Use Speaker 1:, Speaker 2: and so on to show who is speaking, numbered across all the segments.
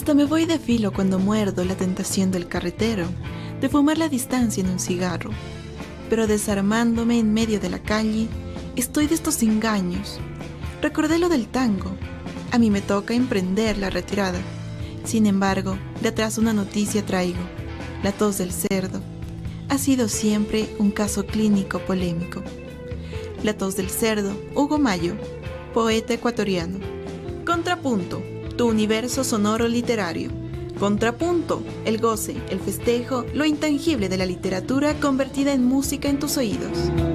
Speaker 1: Hasta me voy de filo cuando muerdo la tentación del carretero, de fumar la distancia en un cigarro. Pero desarmándome en medio de la calle, estoy de estos engaños. Recordé lo del tango. A mí me toca emprender la retirada. Sin embargo, de atrás una noticia traigo. La tos del cerdo. Ha sido siempre un caso clínico polémico. La tos del cerdo, Hugo Mayo, poeta ecuatoriano. Contrapunto, tu universo sonoro literario. Contrapunto, el goce, el festejo, lo intangible de la literatura convertida en música en tus oídos.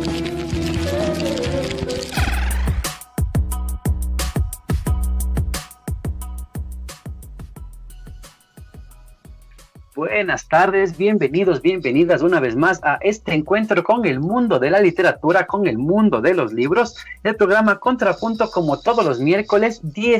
Speaker 2: Buenas tardes, bienvenidos, bienvenidas una vez más a este encuentro con el mundo de la literatura, con el mundo de los libros, el programa Contrapunto como todos los miércoles,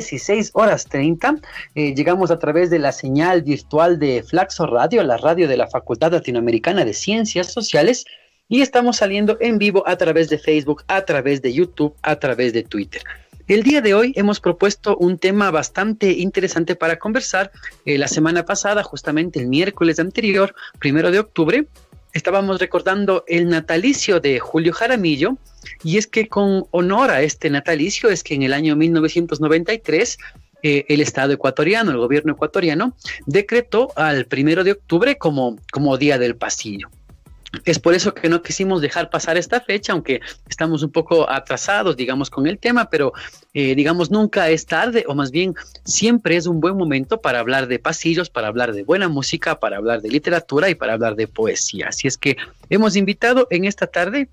Speaker 2: 16:30. Llegamos a través de la señal virtual de Flaxo Radio, la radio de la Facultad Latinoamericana de Ciencias Sociales, y estamos saliendo en vivo a través de Facebook, a través de YouTube, a través de Twitter. El día de hoy hemos propuesto un tema bastante interesante para conversar. La semana pasada, justamente el miércoles anterior, 1 de octubre, estábamos recordando el natalicio de Julio Jaramillo, y es que con honor a este natalicio es que en el año 1993 el Estado ecuatoriano, el gobierno ecuatoriano, decretó al 1 de octubre como Día del Pasillo. Es por eso que no quisimos dejar pasar esta fecha, aunque estamos un poco atrasados, digamos, con el tema, pero digamos, nunca es tarde, o más bien siempre es un buen momento para hablar de pasillos, para hablar de buena música, para hablar de literatura y para hablar de poesía. Así es que hemos invitado en esta tarde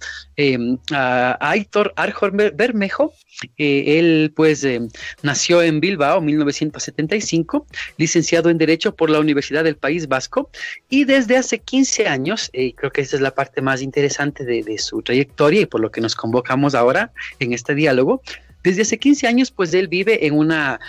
Speaker 2: a Aitor Arjona Bermejo. Él pues nació en Bilbao en 1975, licenciado en Derecho por la Universidad del País Vasco, y desde hace 15 años, creo que esa es la parte más interesante de su trayectoria y por lo que nos convocamos ahora en este diálogo. Desde hace 15 años, pues él vive en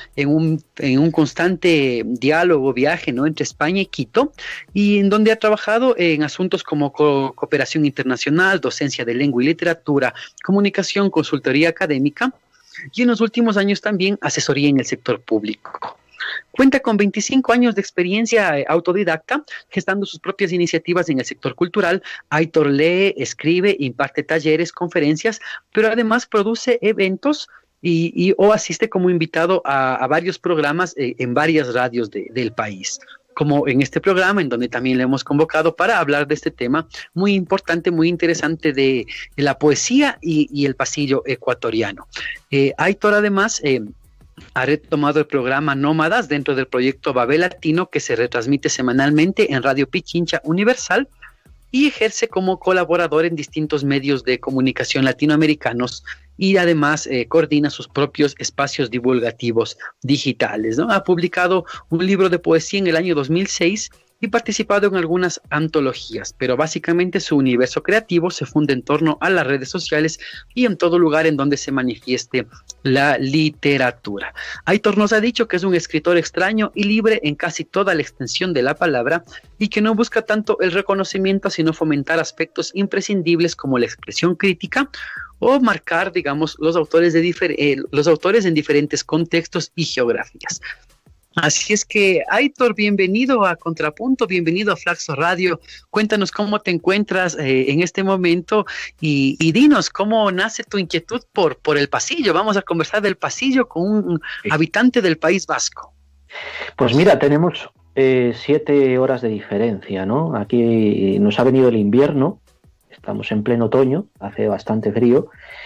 Speaker 2: un constante diálogo, viaje, ¿no?, entre España y Quito, y en donde ha trabajado en asuntos como cooperación internacional, docencia de lengua y literatura, comunicación, consultoría académica, y en los últimos años también asesoría en el sector público. Cuenta con 25 años de experiencia autodidacta, gestando sus propias iniciativas en el sector cultural. Aitor lee, escribe, imparte talleres, conferencias, pero además produce eventos o asiste como invitado a varios programas en varias radios del país, como en este programa, en donde también le hemos convocado para hablar de este tema muy importante, muy interesante de la poesía y el pasillo ecuatoriano. Aitor además ha retomado el programa Nómadas dentro del proyecto Babel Latino, que se retransmite semanalmente en Radio Pichincha Universal, y ejerce como colaborador en distintos medios de comunicación latinoamericanos, y además coordina sus propios espacios divulgativos digitales, ¿no? Ha publicado un libro de poesía en el año 2006 y participado en algunas antologías, pero básicamente su universo creativo se funda en torno a las redes sociales y en todo lugar en donde se manifieste la literatura. Aitor nos ha dicho que es un escritor extraño y libre en casi toda la extensión de la palabra, y que no busca tanto el reconocimiento, sino fomentar aspectos imprescindibles como la expresión crítica, o marcar, digamos, los autores en diferentes contextos y geografías. Así es que, Aitor, bienvenido a Contrapunto, bienvenido a Flaxo Radio. Cuéntanos cómo te encuentras en este momento y dinos cómo nace tu inquietud por el pasillo. Vamos a conversar del pasillo con un habitante del País Vasco.
Speaker 3: Pues mira, tenemos 7 horas de diferencia, ¿no? Aquí nos ha venido el invierno, estamos en pleno otoño, hace bastante frío.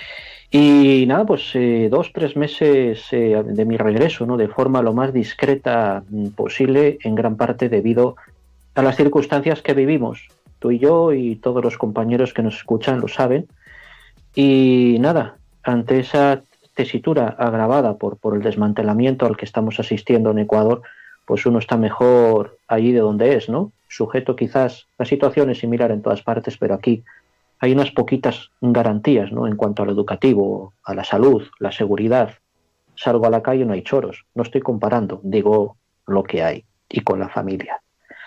Speaker 3: Y nada, pues 2-3 meses de mi regreso, ¿no?, de forma lo más discreta posible, en gran parte debido a las circunstancias que vivimos. Tú y yo y todos los compañeros que nos escuchan lo saben. Y nada, ante esa tesitura agravada por el desmantelamiento al que estamos asistiendo en Ecuador, pues uno está mejor allí de donde es, ¿no? Sujeto quizás, la situación es similar en todas partes, pero aquí hay unas poquitas garantías, ¿no?, en cuanto a lo educativo, a la salud, la seguridad. Salgo a la calle, no hay choros. No estoy comparando, digo lo que hay, y con la familia.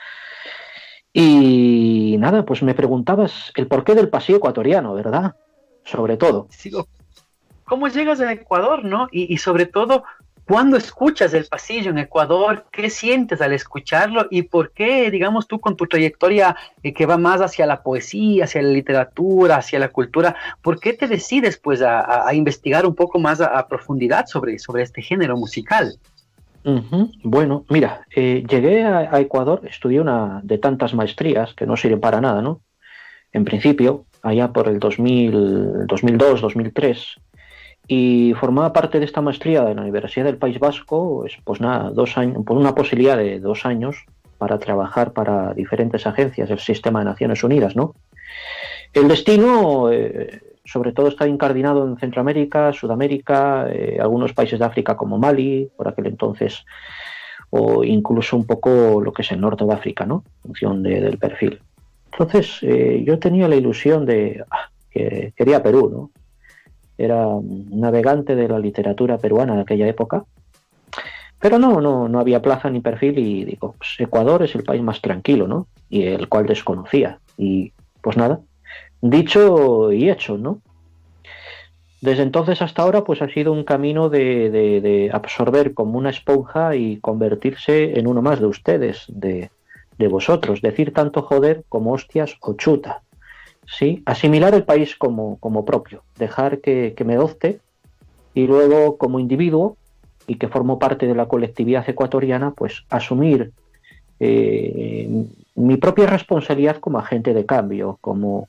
Speaker 3: Y nada, pues me preguntabas el porqué del pasillo ecuatoriano, ¿verdad? Sobre todo.
Speaker 2: ¿Cómo llegas a Ecuador, no? Y sobre todo, ¿Cuándo escuchas El Pasillo en Ecuador? ¿Qué sientes al escucharlo? ¿Y por qué, digamos, tú con tu trayectoria que va más hacia la poesía, hacia la literatura, hacia la cultura, por qué te decides pues a investigar un poco más a profundidad sobre este género musical?
Speaker 3: Bueno, mira, llegué a Ecuador, estudié una de tantas maestrías que no sirven para nada, ¿no? En principio, allá por el 2002, 2003, y formaba parte de esta maestría de la Universidad del País Vasco, pues nada, 2 años, por una posibilidad de 2 años para trabajar para diferentes agencias del sistema de Naciones Unidas, ¿no? El destino, sobre todo, está incardinado en Centroamérica, Sudamérica, algunos países de África como Mali, por aquel entonces, o incluso un poco lo que es el norte de África, ¿no? En función del perfil. Entonces, yo tenía la ilusión de que quería Perú, ¿no? Era navegante de la literatura peruana de aquella época, pero no había plaza ni perfil y digo, pues Ecuador es el país más tranquilo, ¿no? Y el cual desconocía. Y pues nada, dicho y hecho, ¿no? Desde entonces hasta ahora pues ha sido un camino de absorber como una esponja y convertirse en uno más de ustedes, de vosotros, decir tanto joder como hostias o chuta. ¿Sí? Asimilar el país como propio, dejar que me adopte y luego como individuo y que formo parte de la colectividad ecuatoriana, pues asumir mi propia responsabilidad como agente de cambio, como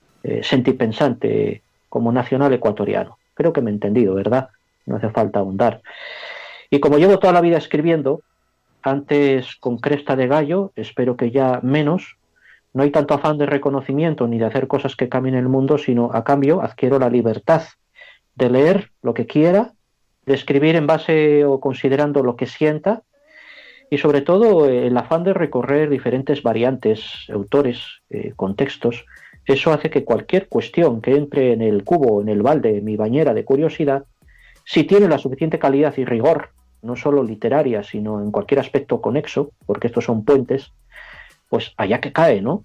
Speaker 3: sentipensante, como nacional ecuatoriano. Creo que me he entendido, ¿verdad? No hace falta ahondar. Y como llevo toda la vida escribiendo, antes con cresta de gallo, espero que ya menos. No hay tanto afán de reconocimiento ni de hacer cosas que cambien el mundo, sino a cambio adquiero la libertad de leer lo que quiera, de escribir en base o considerando lo que sienta y sobre todo el afán de recorrer diferentes variantes, autores, contextos. Eso hace que cualquier cuestión que entre en el cubo, en el balde, en mi bañera de curiosidad, si tiene la suficiente calidad y rigor, no solo literaria, sino en cualquier aspecto conexo, porque estos son puentes, pues allá que cae, ¿no?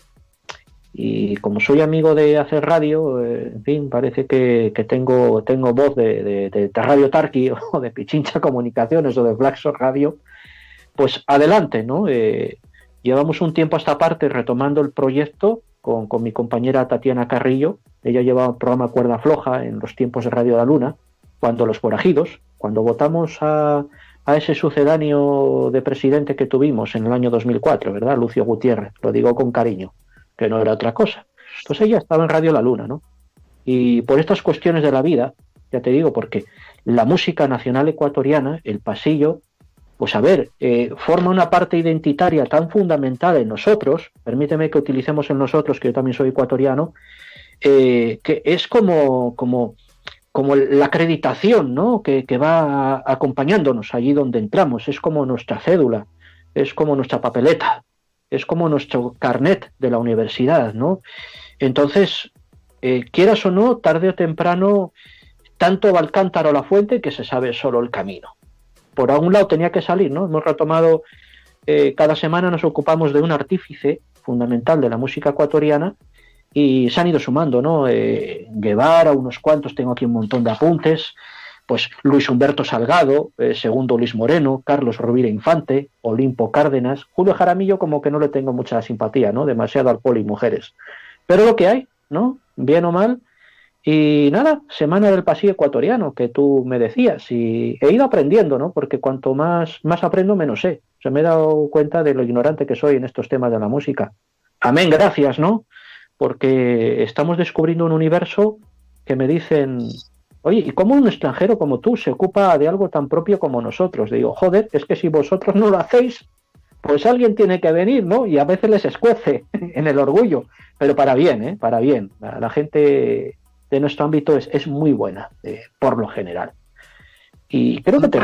Speaker 3: Y como soy amigo de hacer radio, en fin, parece que tengo voz de Radio Tarqui o de Pichincha Comunicaciones o de Flaxo Radio, pues adelante, ¿no? Llevamos un tiempo a esta parte retomando el proyecto con mi compañera Tatiana Carrillo. Ella lleva un programa Cuerda Floja en los tiempos de Radio La Luna, cuando Los Forajidos, cuando votamos a ese sucedáneo de presidente que tuvimos en el año 2004, ¿verdad? Lucio Gutiérrez, lo digo con cariño, que no era otra cosa. Pues ella estaba en Radio La Luna, ¿no? Y por estas cuestiones de la vida, ya te digo, porque la música nacional ecuatoriana, el pasillo, pues a ver, forma una parte identitaria tan fundamental en nosotros, permíteme que utilicemos en nosotros, que yo también soy ecuatoriano, que es como la acreditación, ¿no? que va acompañándonos allí donde entramos, es como nuestra cédula, es como nuestra papeleta, es como nuestro carnet de la universidad, ¿no? Entonces, quieras o no, tarde o temprano, tanto va el cántaro a la fuente que se sabe solo el camino. Por algún lado tenía que salir, ¿no? Hemos retomado, cada semana nos ocupamos de un artífice fundamental de la música ecuatoriana, y se han ido sumando, ¿no? Guevara, unos cuantos, tengo aquí un montón de apuntes, pues Luis Humberto Salgado, segundo Luis Moreno, Carlos Rovira Infante, Olimpo Cárdenas, Julio Jaramillo como que no le tengo mucha simpatía, ¿no? Demasiado alcohol y mujeres. Pero lo que hay, ¿no? Bien o mal. Y nada, Semana del Pasillo Ecuatoriano, que tú me decías, y he ido aprendiendo, ¿no? Porque cuanto más aprendo, menos sé. O sea, me he dado cuenta de lo ignorante que soy en estos temas de la música. Amén, gracias, ¿no? Porque estamos descubriendo un universo que me dicen, oye, ¿y cómo un extranjero como tú se ocupa de algo tan propio como nosotros? Digo, joder, es que si vosotros no lo hacéis, pues alguien tiene que venir, ¿no? Y a veces les escuece en el orgullo, pero para bien, ¿eh? Para bien. La gente de nuestro ámbito es muy buena, por lo general. Y creo que te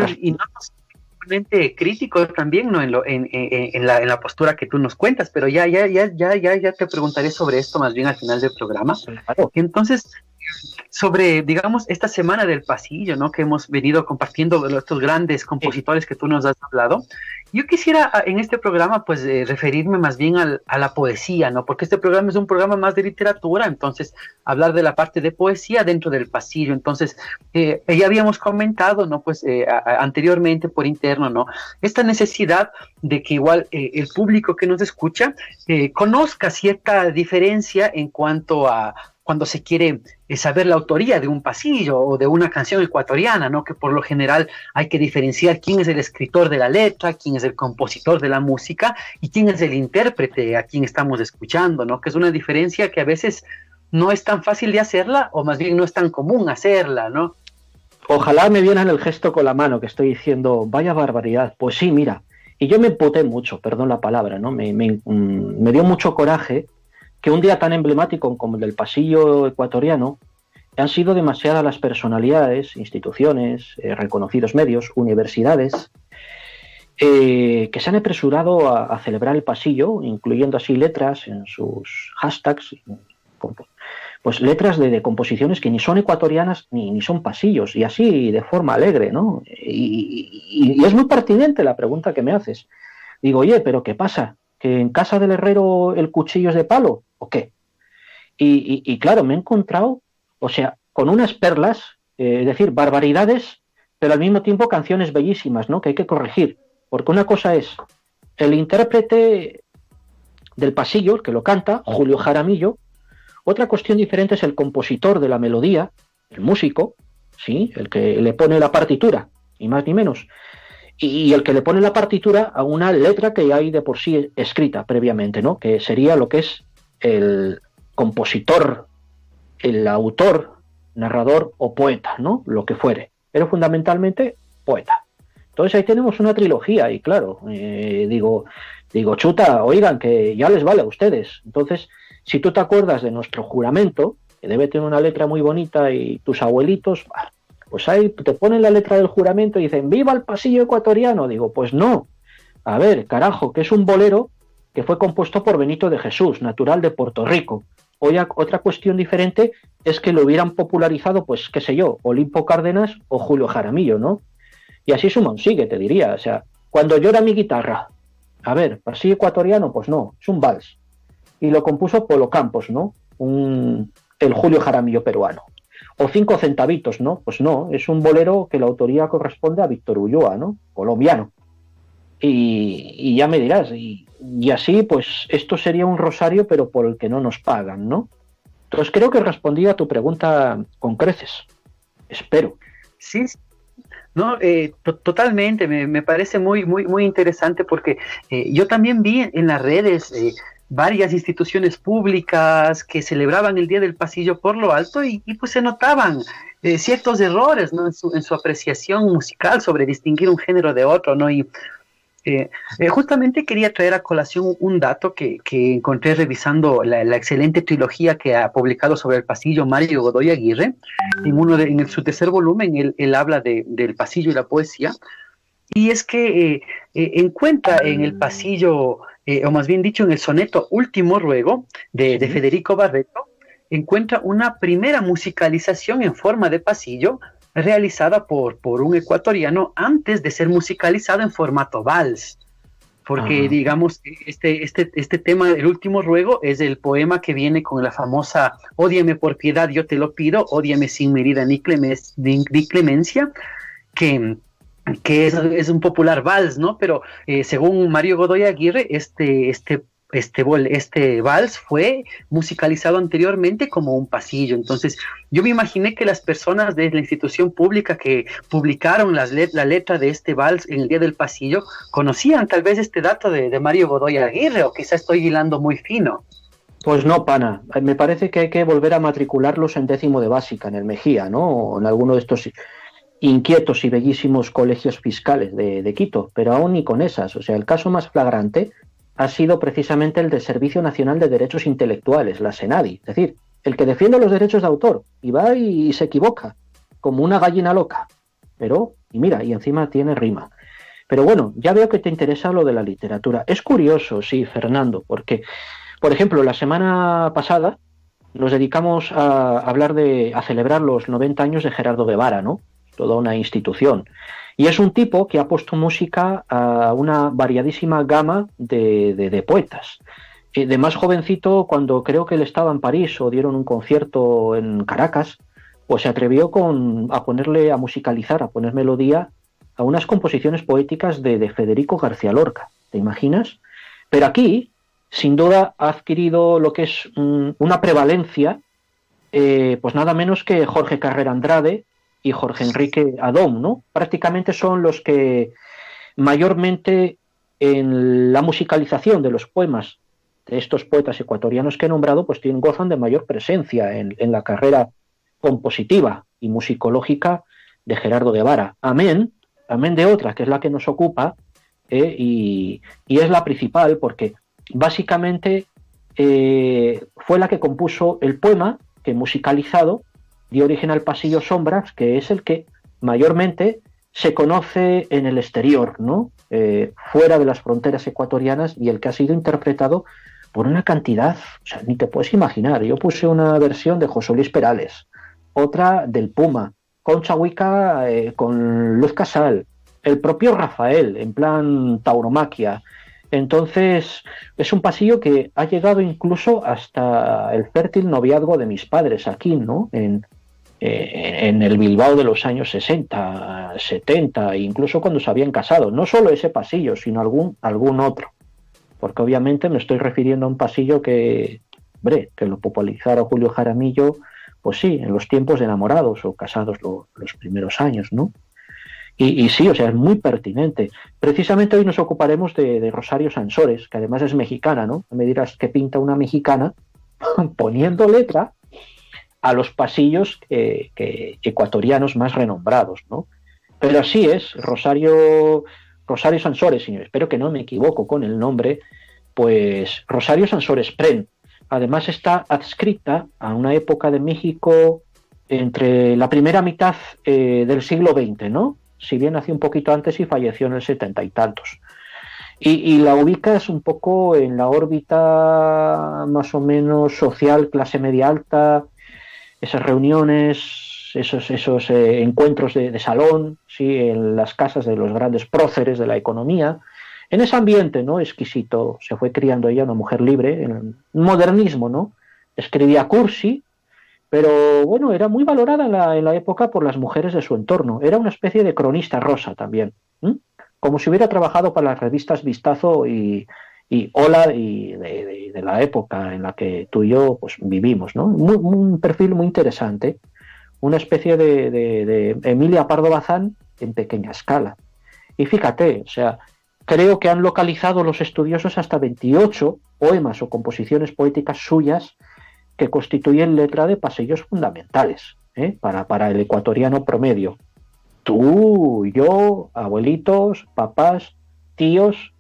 Speaker 2: crítico también, ¿no? En la postura que tú nos cuentas, pero ya te preguntaré sobre esto más bien al final del programa.
Speaker 3: Claro.
Speaker 2: Entonces, sobre, digamos, esta semana del pasillo, ¿no? Que hemos venido compartiendo estos grandes compositores que tú nos has hablado. Yo quisiera en este programa, pues, referirme más bien a la poesía, ¿no? Porque este programa es un programa más de literatura, entonces, hablar de la parte de poesía dentro del pasillo. Entonces, ya habíamos comentado, ¿no? Pues, anteriormente por interno, ¿no? Esta necesidad de que igual el público que nos escucha conozca cierta diferencia en cuanto a cuando se quiere saber la autoría de un pasillo o de una canción ecuatoriana, ¿no? Que por lo general hay que diferenciar quién es el escritor de la letra, quién es el compositor de la música y quién es el intérprete a quien estamos escuchando, ¿no? Que es una diferencia que a veces no es tan fácil de hacerla, o más bien no es tan común hacerla, ¿no?
Speaker 3: Ojalá me vieran el gesto con la mano, que estoy diciendo, vaya barbaridad. Pues sí, mira, y yo me empoté mucho, perdón la palabra, ¿no? Me dio mucho coraje que un día tan emblemático como el del pasillo ecuatoriano han sido demasiadas las personalidades, instituciones, reconocidos medios, universidades, que se han apresurado a celebrar el pasillo, incluyendo así letras en sus hashtags, pues letras de composiciones que ni son ecuatorianas ni son pasillos, y así de forma alegre, ¿no? Y es muy pertinente la pregunta que me haces. Digo, oye, ¿pero qué pasa? ¿Que en casa del herrero el cuchillo es de palo o qué? Y claro, me he encontrado, o sea, con unas perlas, es decir, barbaridades, pero al mismo tiempo canciones bellísimas, ¿no? Que hay que corregir, porque una cosa es el intérprete del pasillo, el que lo canta, Julio Jaramillo. Otra cuestión diferente es el compositor de la melodía, el músico, ¿sí? El que le pone la partitura, ni más ni menos. Y el que le pone la partitura a una letra que hay de por sí escrita previamente, ¿no? Que sería lo que es el compositor, el autor, narrador o poeta, ¿no? Lo que fuere, pero fundamentalmente poeta. Entonces ahí tenemos una trilogía y claro, digo, chuta, oigan, que ya les vale a ustedes. Entonces, si tú te acuerdas de nuestro juramento, que debe tener una letra muy bonita y tus abuelitos, pues ahí te ponen la letra del juramento y dicen, ¡viva el pasillo ecuatoriano! Digo, pues no. A ver, carajo, que es un bolero que fue compuesto por Benito de Jesús, natural de Puerto Rico. Otra cuestión diferente es que lo hubieran popularizado, pues, qué sé yo, Olimpo Cárdenas o Julio Jaramillo, ¿no? Y así suma un sigue, te diría. O sea, cuando llora mi guitarra, a ver, pasillo ecuatoriano, pues no, es un vals. Y lo compuso Polo Campos, ¿no? El Julio Jaramillo peruano. O 5 centavitos, ¿no? Pues no, es un bolero que la autoría corresponde a Víctor Ulloa, ¿no? Colombiano. Y ya me dirás, y así, pues, esto sería un rosario, pero por el que no nos pagan, ¿no? Entonces creo que respondí a tu pregunta con creces. Espero.
Speaker 2: Sí, no, totalmente, me parece muy, muy, muy interesante porque yo también vi en las redes varias instituciones públicas que celebraban el Día del Pasillo por lo alto y pues se notaban ciertos errores, ¿no? en su apreciación musical sobre distinguir un género de otro, ¿no? Y justamente quería traer a colación un dato que encontré revisando la excelente trilogía que ha publicado sobre el pasillo Mario Godoy Aguirre. En su tercer volumen él habla del pasillo y la poesía, y es que encuentra en el pasillo, o más bien dicho en el soneto Último Ruego de Federico Barreto, encuentra una primera musicalización en forma de pasillo realizada por un ecuatoriano antes de ser musicalizado en formato vals, porque digamos este tema del Último Ruego es el poema que viene con la famosa ódiame por piedad yo te lo pido, ódiame sin medida ni clemencia, que es un popular vals, ¿no? Pero según Mario Godoy Aguirre, este vals fue musicalizado anteriormente como un pasillo. Entonces yo me imaginé que las personas de la institución pública que publicaron la letra de este vals en el Día del Pasillo conocían tal vez este dato de Mario Godoy Aguirre, o quizá estoy hilando muy fino.
Speaker 3: Pues no, pana, me parece que hay que volver a matricularlos en 10º de básica en el Mejía, ¿no? O en alguno de estos inquietos y bellísimos colegios fiscales de Quito, pero aún ni con esas. O sea, el caso más flagrante ha sido precisamente el del Servicio Nacional de Derechos Intelectuales, la SENADI, es decir, el que defiende los derechos de autor y va y se equivoca, como una gallina loca, pero, y mira, y encima tiene rima. Pero bueno, ya veo que te interesa lo de la literatura. Es curioso, sí, Fernando, porque, por ejemplo, la semana pasada nos dedicamos a celebrar los 90 años de Gerardo Guevara, ¿no? Toda una institución. Y es un tipo que ha puesto música a una variadísima gama de poetas. De más jovencito, cuando creo que él estaba en París o dieron un concierto en Caracas, pues se atrevió a musicalizar, a poner melodía a unas composiciones poéticas de Federico García Lorca. ¿Te imaginas? Pero aquí, sin duda, ha adquirido lo que es una prevalencia, pues nada menos que Jorge Carrera Andrade y Jorge Enrique Adón, ¿no? Prácticamente son los que mayormente en la musicalización de los poemas de estos poetas ecuatorianos que he nombrado, pues gozan de mayor presencia en la carrera compositiva y musicológica de Gerardo Guevara. Amén de otra, que es la que nos ocupa, y es la principal, porque básicamente fue la que compuso el poema que musicalizado dio origen al Pasillo Sombras, que es el que mayormente se conoce en el exterior, ¿no? Fuera de las fronteras ecuatorianas, y el que ha sido interpretado por una cantidad, o sea, ni te puedes imaginar. Yo puse una versión de José Luis Perales, otra del Puma, Concha Huica con Luz Casal, el propio Rafael, en plan tauromaquia. Entonces, es un pasillo que ha llegado incluso hasta el fértil noviazgo de mis padres aquí, ¿no? En el Bilbao de los años 60, 70, incluso cuando se habían casado. No solo ese pasillo, sino algún otro. Porque obviamente me estoy refiriendo a un pasillo que lo popularizara Julio Jaramillo, pues sí, en los tiempos de enamorados o casados los primeros años, ¿no? Y sí, o sea, es muy pertinente. Precisamente hoy nos ocuparemos de Rosario Sansores, que además es mexicana, ¿no? Me dirás que pinta una mexicana poniendo letra a los pasillos ecuatorianos más renombrados, ¿no? Pero así es, Rosario Sansores, señor, espero que no me equivoco con el nombre, pues Rosario Sansores Pren. Además está adscrita a una época de México entre la primera mitad del siglo XX, ¿no? Si bien nació un poquito antes y falleció en el 70 y tantos. Y la ubicas un poco en la órbita más o menos social, clase media alta, esas reuniones, esos encuentros de salón, ¿sí? En las casas de los grandes próceres de la economía. En ese ambiente, ¿no? Exquisito, se fue criando ella, una mujer libre, en el modernismo, ¿no? Escribía cursi, pero bueno, era muy valorada en la época por las mujeres de su entorno. Era una especie de cronista rosa también, como si hubiera trabajado para las revistas Vistazo y Hola de la época en la que tú y yo pues vivimos, ¿no? Un perfil muy interesante, una especie de Emilia Pardo Bazán en pequeña escala. Y fíjate, o sea, creo que han localizado los estudiosos hasta 28 poemas o composiciones poéticas suyas que constituyen letra de pasillos fundamentales para el ecuatoriano promedio. Tú, yo, abuelitos, papás, tíos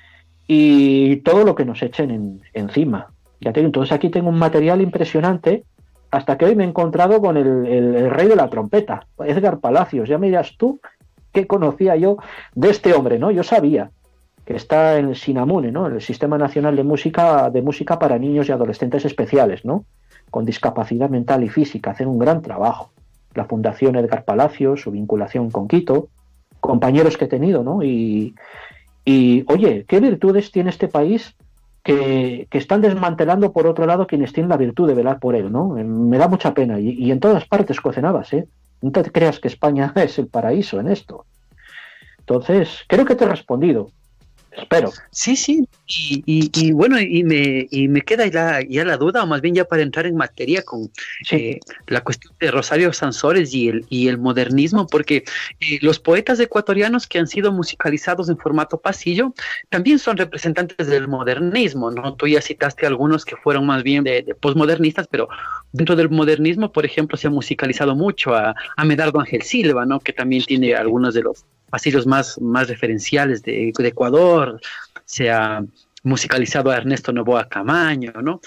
Speaker 3: y todo lo que nos echen encima. Ya te digo, entonces aquí tengo un material impresionante, hasta que hoy me he encontrado con el rey de la trompeta, Edgar Palacios. Ya me dirás tú qué conocía yo de este hombre, ¿no? Yo sabía que está en el SINAMUNE, ¿no? El Sistema Nacional de Música para Niños y Adolescentes Especiales, ¿no? Con discapacidad mental y física, hacen un gran trabajo. La Fundación Edgar Palacios, su vinculación con Quito, compañeros que he tenido, ¿no? Y oye, ¿qué virtudes tiene este país que están desmantelando, por otro lado, quienes tienen la virtud de velar por él, ¿no? Me da mucha pena. Y en todas partes cocenabas, ¿eh? No te creas que España es el paraíso en esto. Entonces, creo que te he respondido. Espero.
Speaker 2: Sí, sí, y bueno, y me queda ya la duda, o más bien ya para entrar en materia con la cuestión de Rosario Sansores y el modernismo, porque los poetas ecuatorianos que han sido musicalizados en formato pasillo también son representantes del modernismo, ¿no? Tú ya citaste algunos que fueron más bien de posmodernistas, pero dentro del modernismo, por ejemplo, se ha musicalizado mucho a Medardo Ángel Silva, ¿no? Que también tiene algunos de los pasillos más referenciales de Ecuador. Se ha musicalizado a Ernesto Noboa Camaño, ¿no?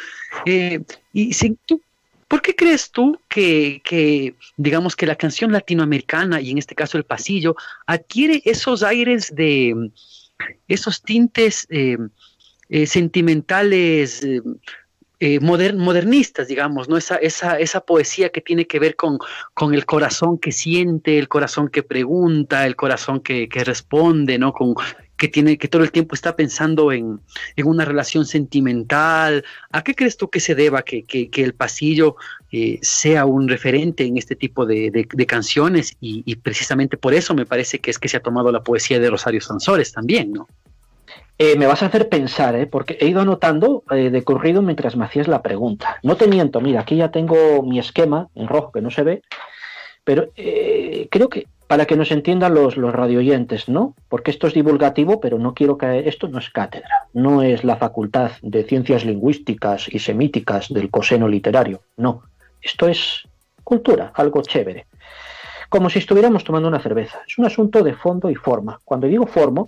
Speaker 2: ¿Por qué crees tú que digamos que la canción latinoamericana, y en este caso el pasillo, adquiere esos aires esos tintes sentimentales, modernistas, digamos, ¿no? Esa poesía que tiene que ver con el corazón que siente, el corazón que pregunta, el corazón que responde, ¿no? Que todo el tiempo está pensando en una relación sentimental. ¿A qué crees tú que se deba que el pasillo sea un referente en este tipo de canciones? Y precisamente por eso me parece que es que se ha tomado la poesía de Rosario Sansores también, ¿no?
Speaker 3: Me vas a hacer pensar, porque he ido anotando de corrido mientras me hacías la pregunta. No te miento, mira, aquí ya tengo mi esquema en rojo que no se ve, pero creo que para que nos entiendan los radioyentes, ¿no? Porque esto es divulgativo, pero no quiero caer, esto no es cátedra, no es la Facultad de Ciencias Lingüísticas y Semíticas del Coseno Literario, no. Esto es cultura, algo chévere. Como si estuviéramos tomando una cerveza. Es un asunto de fondo y forma. Cuando digo forma,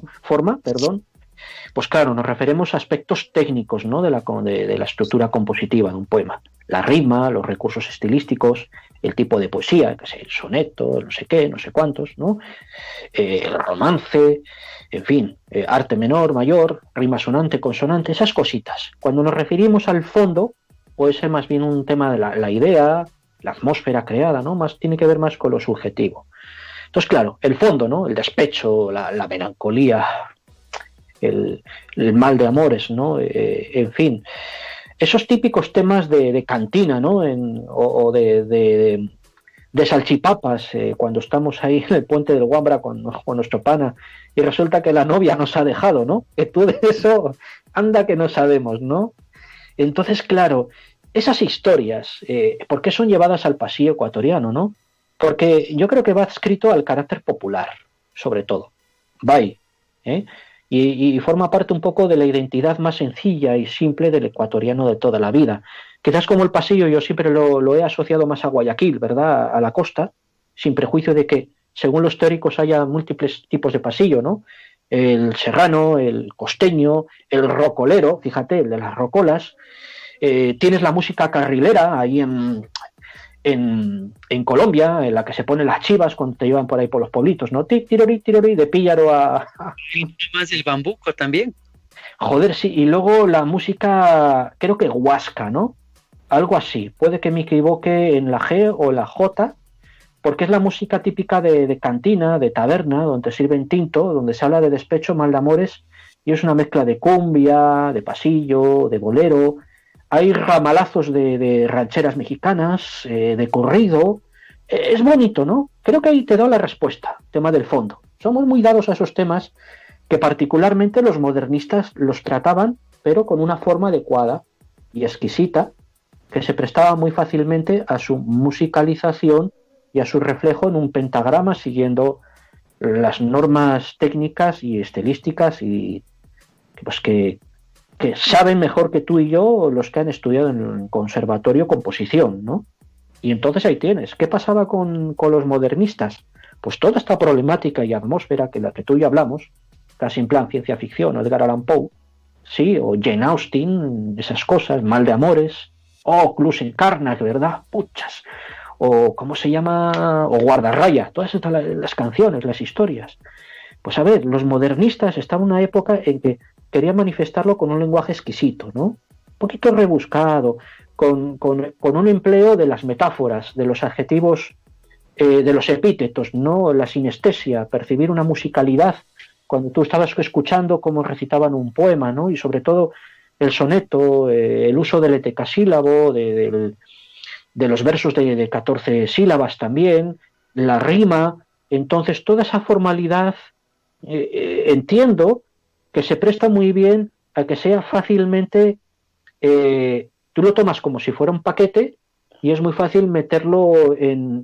Speaker 3: pues claro, nos referimos a aspectos técnicos, ¿no? de la estructura compositiva de un poema. La rima, los recursos estilísticos, el tipo de poesía, que sé, el soneto, el no sé qué, no sé cuántos, ¿no? El romance, en fin, arte menor, mayor, rima sonante, consonante, esas cositas. Cuando nos referimos al fondo, puede ser más bien un tema de la idea, la atmósfera creada, ¿no? Tiene que ver más con lo subjetivo. Entonces, claro, el fondo, ¿no? El despecho, la melancolía, el mal de amores, ¿no? En fin, esos típicos temas de cantina, ¿no? O de salchipapas, cuando estamos ahí en el puente del Guambra con nuestro pana y resulta que la novia nos ha dejado, ¿no? Que tú de eso, anda que no sabemos, ¿no? Entonces, claro, esas historias, ¿por qué son llevadas al pasillo ecuatoriano, no? Porque yo creo que va adscrito al carácter popular, sobre todo. Va ahí, ¿eh? Y forma parte un poco de la identidad más sencilla y simple del ecuatoriano de toda la vida. Quizás como el pasillo yo siempre lo he asociado más a Guayaquil, ¿verdad? A la costa, sin prejuicio de que, según los teóricos, haya múltiples tipos de pasillo, ¿no? El serrano, el costeño, el rocolero, fíjate, el de las rocolas. Tienes la música carrilera ahí en Colombia, en la que se ponen las chivas cuando te llevan por ahí por los pueblitos, ¿no? Tirorí, de Píllaro a...
Speaker 2: Más el bambuco también.
Speaker 3: Joder, sí, y luego la música, creo que huasca, ¿no? Algo así, puede que me equivoque en la G o la J, porque es la música típica de cantina, de taberna, donde sirven tinto, donde se habla de despecho, mal de amores, y es una mezcla de cumbia, de pasillo, de bolero. Hay ramalazos de rancheras mexicanas, de corrido. Es bonito, ¿no? Creo que ahí te da la respuesta, tema del fondo. Somos muy dados a esos temas que particularmente los modernistas los trataban, pero con una forma adecuada y exquisita, que se prestaba muy fácilmente a su musicalización y a su reflejo en un pentagrama, siguiendo las normas técnicas y estilísticas y pues que saben mejor que tú y yo los que han estudiado en el conservatorio composición, ¿no? Y entonces ahí tienes. ¿Qué pasaba con los modernistas? Pues toda esta problemática y atmósfera que la que tú y yo hablamos, casi en plan ciencia ficción, Edgar Allan Poe, sí, o Jane Austen, esas cosas, mal de amores, o Clusen Carnac, ¿verdad? Puchas. O ¿cómo se llama? O Guardarraya, todas estas las canciones, las historias. Pues a ver, los modernistas estaban en una época en que querían manifestarlo con un lenguaje exquisito, ¿no? Un poquito rebuscado, con un empleo de las metáforas, de los adjetivos, de los epítetos, ¿no? La sinestesia, percibir una musicalidad cuando tú estabas escuchando cómo recitaban un poema, ¿no? Y sobre todo el soneto, el uso del etecasílabo, de los versos de 14 sílabas también, la rima. Entonces toda esa formalidad, entiendo que se presta muy bien a que sea fácilmente, tú lo tomas como si fuera un paquete y es muy fácil meterlo en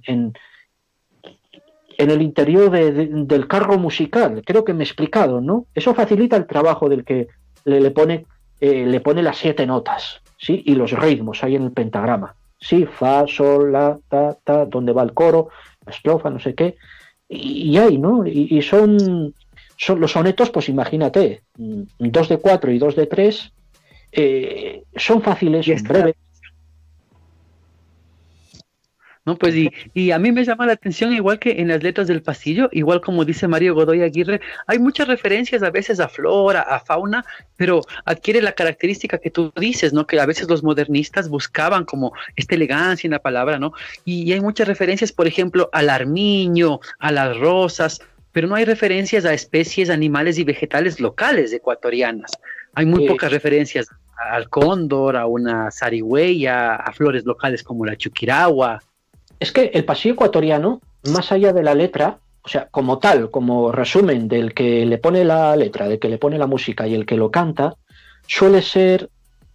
Speaker 3: el interior del carro musical. Creo que me he explicado, ¿no? Eso facilita el trabajo del que le pone las 7 notas, ¿sí? Y los ritmos ahí en el pentagrama. Sí, fa, sol, la, ta, donde va el coro, la estrofa, no sé qué. Y hay, ¿no? Y son los sonetos, pues imagínate, 2 de 4 y 2 de 3, son fáciles, son breves.
Speaker 2: ¿no? Pues y a mí me llama la atención, igual que en las letras del pasillo, igual como dice Mario Godoy Aguirre, hay muchas referencias a veces a flora, a fauna, pero adquiere la característica que tú dices, ¿no? Que a veces los modernistas buscaban como esta elegancia en la palabra, ¿no? Y hay muchas referencias, por ejemplo, al armiño, a las rosas, pero no hay referencias a especies animales y vegetales locales ecuatorianas. Hay muy pocas referencias al cóndor, a una zarigüeya, a flores locales como la chuquiragua.
Speaker 3: Es que el pasillo ecuatoriano, más allá de la letra, o sea, como tal, como resumen del que le pone la letra, del que le pone la música y el que lo canta, suele ser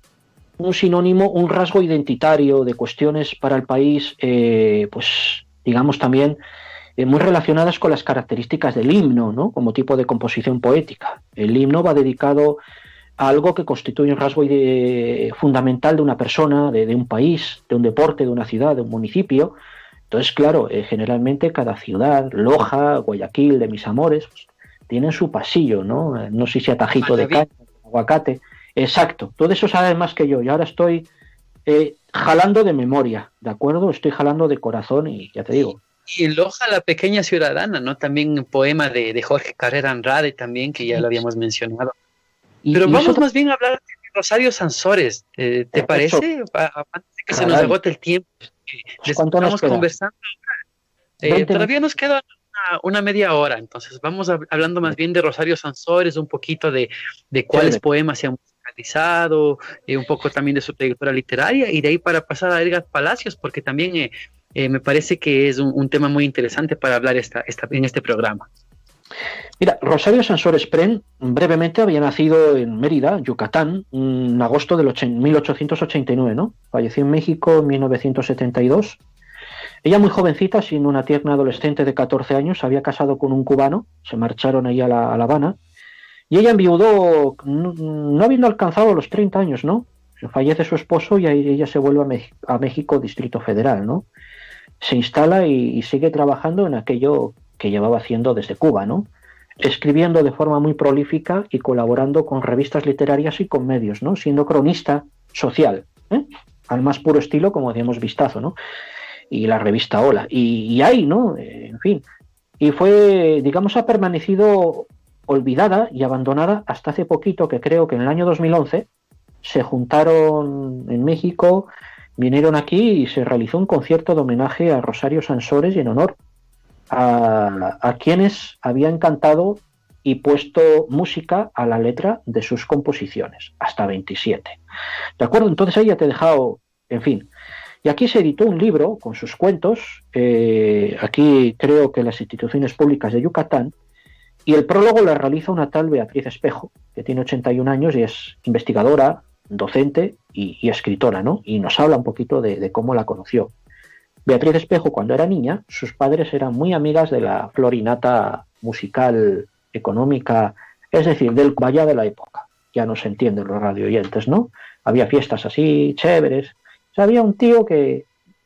Speaker 3: un sinónimo, un rasgo identitario de cuestiones para el país, pues digamos también muy relacionadas con las características del himno, ¿no? Como tipo de composición poética. El himno va dedicado a algo que constituye un rasgo fundamental de una persona, de un país, de un deporte, de una ciudad, de un municipio. Entonces, claro, generalmente cada ciudad, Loja, Guayaquil, de mis amores, pues, tienen su pasillo, ¿no? No sé si atajito de caña, aguacate. Exacto, todo eso sabes más que yo. Y ahora estoy jalando de memoria, ¿de acuerdo? Estoy jalando de corazón y ya te digo.
Speaker 2: Y en Loja, la pequeña ciudadana, ¿no? También un poema de Jorge Carrera Andrade también, que ya lo habíamos mencionado. Pero vamos más bien a hablar de Rosario Sansores, ¿te parece? Antes de que se nos agote el tiempo. Estamos conversando. Todavía nos queda una media hora, entonces vamos hablando más bien de Rosario Sansores, un poquito de cuáles poemas se han musicalizado, un poco también de su trayectoria literaria, y de ahí para pasar a Edgar Palacios, porque también me parece que es un tema muy interesante para hablar en este programa.
Speaker 3: Mira, Rosario Sansores Pren brevemente había nacido en Mérida, Yucatán, en agosto de 1889, ¿no? Falleció en México en 1972. Ella muy jovencita, siendo una tierna adolescente de 14 años, se había casado con un cubano, se marcharon ahí a La Habana, y ella enviudó, no habiendo alcanzado los 30 años, ¿no? Fallece su esposo y ahí ella se vuelve a México, Distrito Federal, ¿no? Se instala y sigue trabajando en aquello que llevaba haciendo desde Cuba, ¿no? Escribiendo de forma muy prolífica y colaborando con revistas literarias y con medios, ¿no? Siendo cronista social, al más puro estilo, como decíamos, Vistazo, ¿no? Y la revista Hola. Y ahí, ¿no? En fin. Y fue, digamos, ha permanecido olvidada y abandonada hasta hace poquito, que creo que en el año 2011 se juntaron en México, vinieron aquí y se realizó un concierto de homenaje a Rosario Sansores y en honor a quienes habían cantado y puesto música a la letra de sus composiciones, hasta 27. ¿De acuerdo? Entonces ahí ya te he dejado, en fin. Y aquí se editó un libro con sus cuentos, aquí creo que las instituciones públicas de Yucatán, y el prólogo lo realiza una tal Beatriz Espejo, que tiene 81 años y es investigadora, docente y escritora, ¿no? Y nos habla un poquito de cómo la conoció. Beatriz Espejo, cuando era niña, sus padres eran muy amigas de la florinata musical, económica, es decir, del vaya de la época. Ya no se entienden los radioyentes, ¿no? Había fiestas así, chéveres. O sea, había un tío que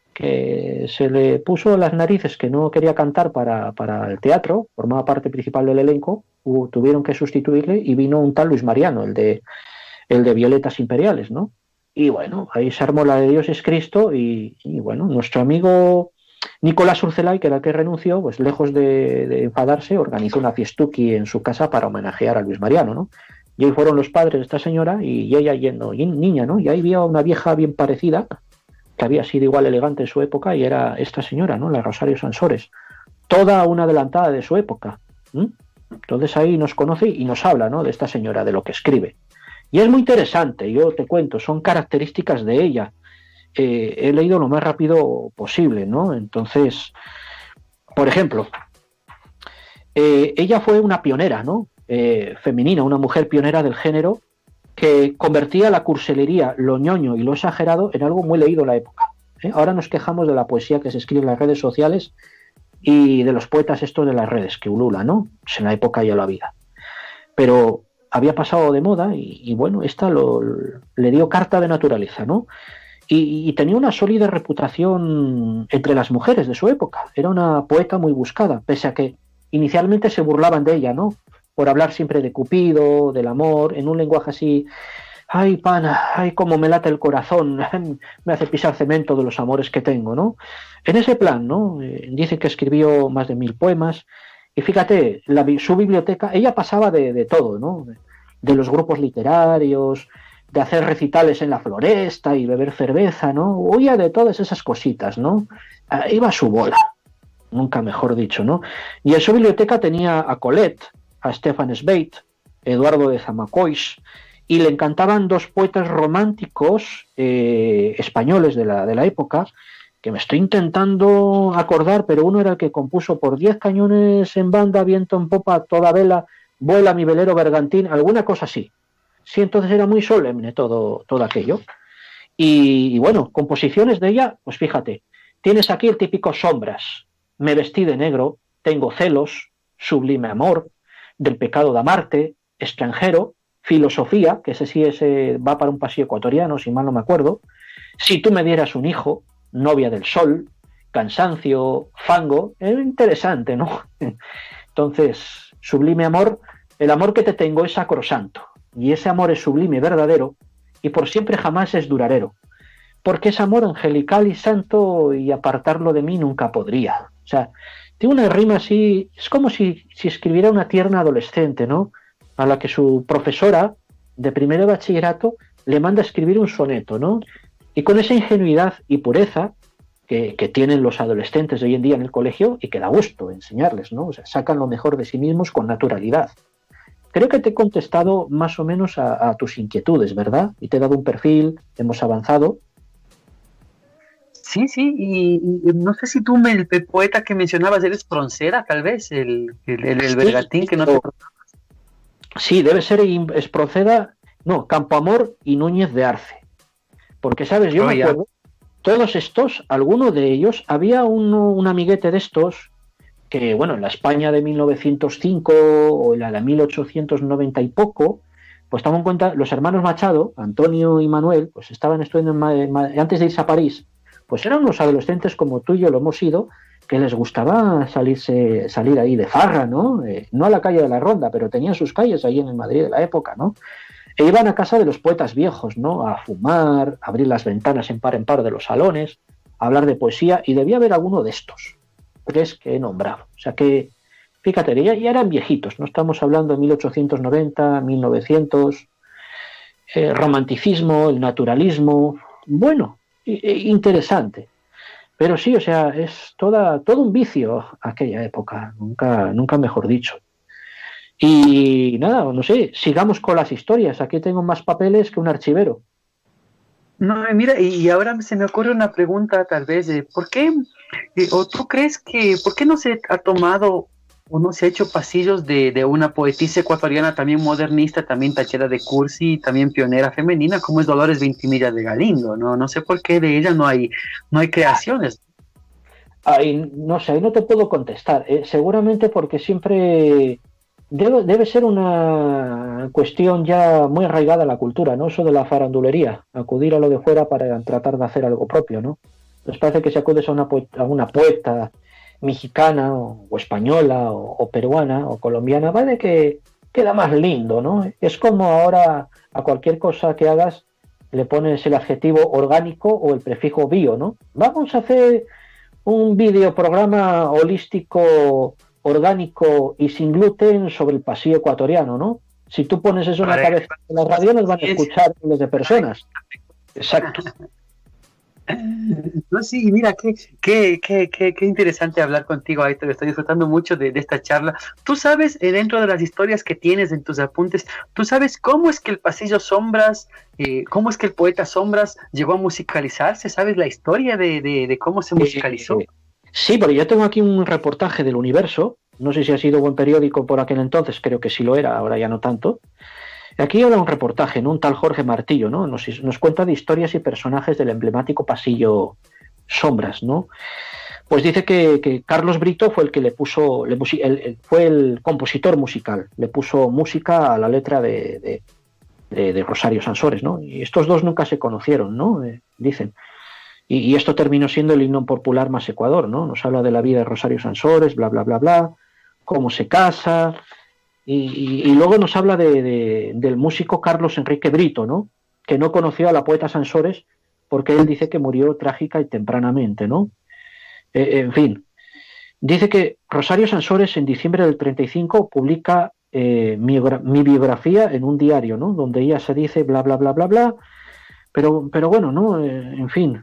Speaker 3: se le puso las narices, que no quería cantar para el teatro, formaba parte principal del elenco, tuvieron que sustituirle y vino un tal Luis Mariano, el de Violetas Imperiales, ¿no? Y bueno, ahí se armó la de Dios es Cristo y bueno, nuestro amigo Nicolás Urcelay, que era el que renunció, pues lejos de enfadarse, organizó una fiestuki en su casa para homenajear a Luis Mariano, ¿no? Y ahí fueron los padres de esta señora y ella yendo, niña, ¿no? Y ahí había una vieja bien parecida, que había sido igual elegante en su época, y era esta señora, ¿no? La Rosario Sansores. Toda una adelantada de su época. Entonces ahí nos conoce y nos habla, ¿no? De esta señora, de lo que escribe. Y es muy interesante, yo te cuento, son características de ella. He leído lo más rápido posible, ¿no? Entonces, por ejemplo, ella fue una pionera, ¿no? Femenina, una mujer pionera del género que convertía la cursilería, lo ñoño y lo exagerado en algo muy leído en la época. Ahora nos quejamos de la poesía que se escribe en las redes sociales y de los poetas estos de las redes, que ululan, ¿no? Pues en la época ya lo había. Pero había pasado de moda y bueno, esta le dio carta de naturaleza, ¿no? Y tenía una sólida reputación entre las mujeres de su época. Era una poeta muy buscada, pese a que inicialmente se burlaban de ella, ¿no? Por hablar siempre de Cupido, del amor, en un lenguaje así Ay, pana, ay, cómo me late el corazón, me hace pisar cemento de los amores que tengo, ¿no? En ese plan, ¿no? Dice que escribió más de 1000 poemas y fíjate, su biblioteca, ella pasaba de todo, ¿no? De los grupos literarios, de hacer recitales en la floresta y beber cerveza, ¿no? Huía de todas esas cositas, ¿no? Iba a su bola, nunca mejor dicho, ¿no? Y en su biblioteca tenía a Colette, a Stefan Zweig, Eduardo de Zamacois, y le encantaban dos poetas románticos españoles de la época, que me estoy intentando acordar, pero uno era el que compuso por 10 cañones en banda, viento en popa, toda vela, vuela mi velero bergantín, alguna cosa así. Sí, entonces era muy solemne todo aquello. Y bueno, composiciones de ella, pues fíjate, tienes aquí el típico Sombras, me vestí de negro, tengo celos, sublime amor, del pecado de amarte, extranjero, filosofía, que ese va para un pasillo ecuatoriano, si mal no me acuerdo, si tú me dieras un hijo, novia del sol, cansancio, fango, es interesante, ¿no? Entonces, sublime amor, el amor que te tengo es sacrosanto, y ese amor es sublime y verdadero, y por siempre jamás es duradero, porque es amor angelical y santo, y apartarlo de mí nunca podría. O sea, tiene una rima así, es como si escribiera una tierna adolescente, ¿no? A la que su profesora de primero de bachillerato le manda a escribir un soneto, ¿no? Y con esa ingenuidad y pureza que tienen los adolescentes de hoy en día en el colegio y que da gusto enseñarles, ¿no? O sea, sacan lo mejor de sí mismos con naturalidad. Creo que te he contestado más o menos a tus inquietudes, ¿verdad? Y te he dado un perfil, hemos avanzado.
Speaker 2: Sí, sí, y no sé si tú, el poeta que mencionabas, eres Froncera, tal vez, el Bergantín,
Speaker 3: Sí,
Speaker 2: que no te...
Speaker 3: sí, debe ser Espronceda, no, Campoamor y Núñez de Arce. Porque, ¿sabes? Yo me acuerdo, todos estos, alguno de ellos, había un amiguete de estos que, bueno, en la España de 1905 o en la de 1890 y poco, pues toma en cuenta, los hermanos Machado, Antonio y Manuel, pues estaban estudiando antes de irse a París, pues eran unos adolescentes como tú y yo lo hemos sido, que les gustaba salir ahí de farra, ¿no? No a la calle de la Ronda, pero tenían sus calles ahí en el Madrid de la época, ¿no? E iban a casa de los poetas viejos, ¿no? A fumar, a abrir las ventanas en par de los salones, a hablar de poesía, y debía haber alguno de estos, tres que he nombrado. O sea que, fíjate, ya eran viejitos, no estamos hablando de 1890, 1900, romanticismo, el naturalismo, bueno, interesante. Pero sí, o sea, es todo un vicio aquella época, nunca mejor dicho. Y nada, no sé, sigamos con las historias. Aquí tengo más papeles que un archivero.
Speaker 2: No, mira, y ahora se me ocurre una pregunta tal vez de ¿por qué, o tú crees que, por qué no se ha tomado o no se ha hecho pasillos de una poetisa ecuatoriana también modernista, también tachera de cursi, también pionera femenina, como es Dolores Ventimiglia de Galindo? No sé por qué de ella no hay creaciones.
Speaker 3: Ay, no sé, ahí no te puedo contestar. Seguramente porque siempre debe ser una cuestión ya muy arraigada a la cultura, ¿no? Eso de la farandulería, acudir a lo de fuera para tratar de hacer algo propio, ¿no? Nos parece que si acudes a una poeta mexicana o española o peruana o colombiana, vale que queda más lindo, ¿no? Es como ahora a cualquier cosa que hagas le pones el adjetivo orgánico o el prefijo bio, ¿no? Vamos a hacer un videoprograma holístico, orgánico y sin gluten sobre el pasillo ecuatoriano, ¿no? Si tú pones eso en la cabeza de la radio, nos van a escuchar miles de personas. Exacto.
Speaker 2: No, sí, mira, qué interesante hablar contigo, Aitor. Estoy disfrutando mucho de esta charla. Tú sabes, dentro de las historias que tienes en tus apuntes, tú sabes cómo es que el pasillo Sombras, cómo es que el poeta Sombras llegó a musicalizarse. ¿Sabes la historia de cómo se musicalizó?
Speaker 3: Sí, porque yo tengo aquí un reportaje del Universo. No sé si ha sido buen periódico por aquel entonces, creo que sí lo era, ahora ya no tanto. Aquí habla un reportaje, ¿no? Un tal Jorge Martillo, ¿no? Nos cuenta de historias y personajes del emblemático pasillo Sombras, ¿no? Pues dice que Carlos Brito fue el que fue el compositor musical, le puso música a la letra de Rosario Sansores, ¿no? Y estos dos nunca se conocieron, ¿no? Dicen. Y esto terminó siendo el himno popular más Ecuador, ¿no? Nos habla de la vida de Rosario Sansores, bla, bla, bla, bla, cómo se casa. Y luego nos habla del músico Carlos Enrique Brito, ¿no? que no conoció a la poeta Sansores porque él dice que murió trágica y tempranamente, ¿no? En fin, dice que Rosario Sansores en diciembre del 35 publica mi biografía en un diario, ¿no? Donde ella se dice bla, bla, bla, bla, bla, pero bueno, ¿no? En fin.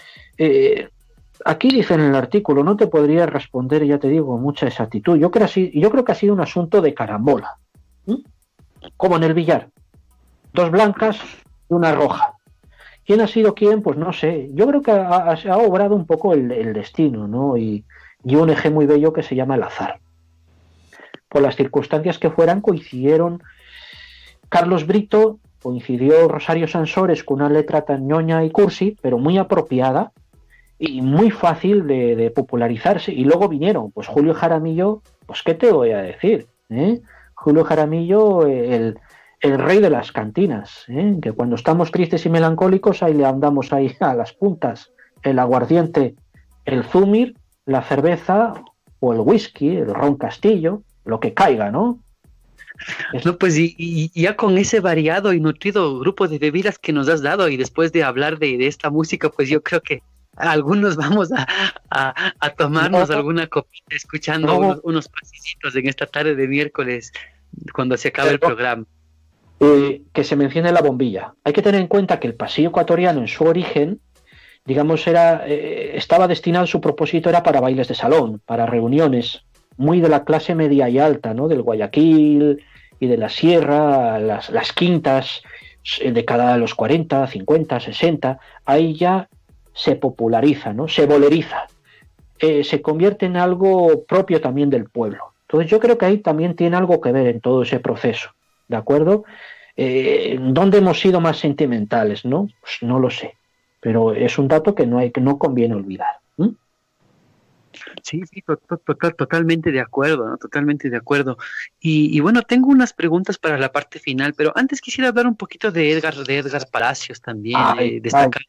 Speaker 3: Aquí dice en el artículo, no te podría responder, ya te digo, mucha exactitud. Yo creo que ha sido un asunto de carambola, ¿sí? Como en el billar. 2 blancas y una roja. ¿Quién ha sido quién? Pues no sé. Yo creo que ha obrado un poco el destino, ¿no? Y un eje muy bello que se llama el azar. Por las circunstancias que fueran, coincidieron Carlos Brito, coincidió Rosario Sansores con una letra tan ñoña y cursi, pero muy apropiada y muy fácil de popularizarse. Y luego vinieron, pues Julio Jaramillo, pues qué te voy a decir, Julio Jaramillo, el rey de las cantinas, que cuando estamos tristes y melancólicos ahí le andamos ahí a las puntas, el aguardiente, el zumir, la cerveza o el whisky, el ron Castillo, lo que caiga, ¿no?
Speaker 2: No, pues y ya con ese variado y nutrido grupo de bebidas que nos has dado y después de hablar de esta música, pues yo creo que algunos vamos a tomarnos alguna copita escuchando unos pasecitos en esta tarde de miércoles cuando se acabe el programa.
Speaker 3: Que se mencione la bombilla. Hay que tener en cuenta que el pasillo ecuatoriano en su origen, digamos, estaba destinado, su propósito era para bailes de salón, para reuniones muy de la clase media y alta, ¿no? Del Guayaquil y de la Sierra, las quintas de década de los 40, 50, 60, ahí ya se populariza, ¿no? Se boleriza, se convierte en algo propio también del pueblo. Entonces yo creo que ahí también tiene algo que ver en todo ese proceso, ¿de acuerdo? ¿Dónde hemos sido más sentimentales, no? Pues no lo sé, pero es un dato que no conviene olvidar.
Speaker 2: Sí, totalmente de acuerdo, ¿no? Totalmente de acuerdo. Y bueno, tengo unas preguntas para la parte final, pero antes quisiera hablar un poquito de Edgar Palacios también, destacar.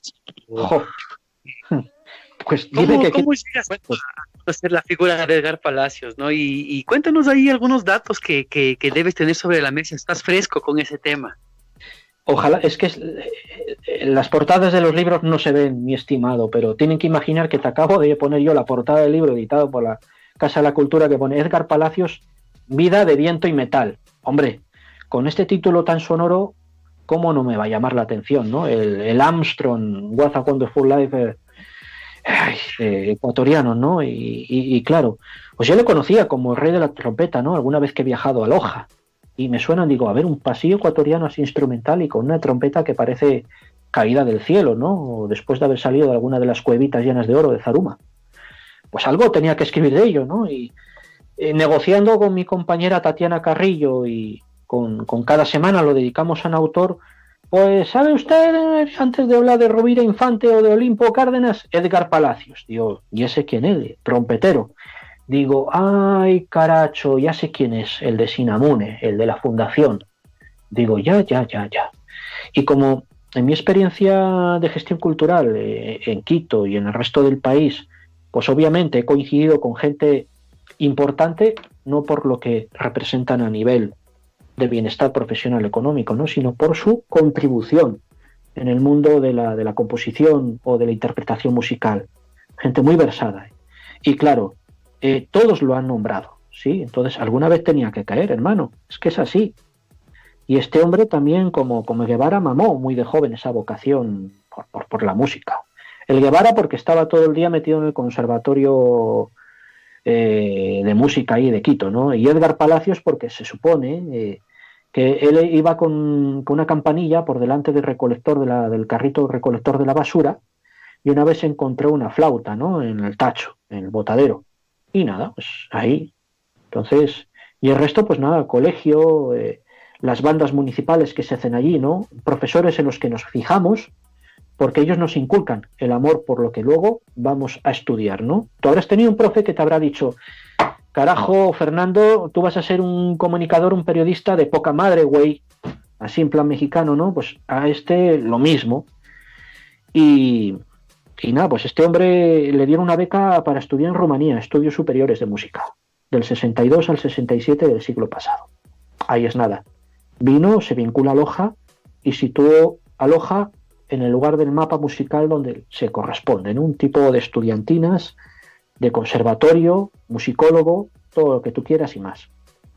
Speaker 3: Pues dime
Speaker 2: ¿Cómo llegas a conocer la figura de Edgar Palacios, ¿no? Y cuéntanos ahí algunos datos que debes tener sobre la mesa. Estás fresco con ese tema.
Speaker 3: Ojalá, es que las portadas de los libros no se ven, mi estimado, pero tienen que imaginar que te acabo de poner yo la portada del libro editado por la Casa de la Cultura, que pone Edgar Palacios, Vida de Viento y Metal. Hombre, con este título tan sonoro, ¿cómo no me va a llamar la atención, ¿no? El Armstrong, What a Wonderful Life, ecuatoriano, ¿no? Y claro, pues yo le conocía como el rey de la trompeta, ¿no? Alguna vez que he viajado a Loja. Y me suenan, digo, a ver, un pasillo ecuatoriano así instrumental y con una trompeta que parece caída del cielo, ¿no? O después de haber salido de alguna de las cuevitas llenas de oro de Zaruma. Pues algo tenía que escribir de ello, ¿no? Y negociando con mi compañera Tatiana Carrillo y con cada semana lo dedicamos a un autor, pues, ¿sabe usted, antes de hablar de Rovira Infante o de Olimpo Cárdenas, Edgar Palacios? Digo, ¿y ese quién es? Trompetero. Digo, ay, caracho, ya sé quién es, el de Sinamune, el de la fundación. Digo, ya. Y como en mi experiencia de gestión cultural en Quito y en el resto del país, pues obviamente he coincidido con gente importante, no por lo que representan a nivel de bienestar profesional económico, ¿no? Sino por su contribución en el mundo de la composición o de la interpretación musical. Gente muy versada. Y claro, todos lo han nombrado, ¿sí? Entonces alguna vez tenía que caer, hermano, es que es así. Y este hombre también, como Guevara, mamó muy de joven esa vocación por la música. El Guevara porque estaba todo el día metido en el conservatorio de música ahí de Quito, ¿no? Y Edgar Palacios porque se supone que él iba con una campanilla por delante del recolector del carrito recolector de la basura y una vez encontró una flauta, ¿no? En el tacho, en el botadero. Y nada, pues ahí. Entonces, y el resto, pues nada, colegio, las bandas municipales que se hacen allí, ¿no? Profesores en los que nos fijamos, porque ellos nos inculcan el amor por lo que luego vamos a estudiar, ¿no? Tú habrás tenido un profe que te habrá dicho, carajo, Fernando, tú vas a ser un comunicador, un periodista de poca madre, güey. Así en plan mexicano, ¿no? Pues a este lo mismo. Y nada, pues este hombre le dieron una beca para estudiar en Rumanía, estudios superiores de música, del 62 al 67 del siglo pasado. Ahí es nada. Vino, se vincula a Loja y situó aloja en el lugar del mapa musical donde se corresponde, ¿no? Un tipo de estudiantinas, de conservatorio, musicólogo, todo lo que tú quieras y más.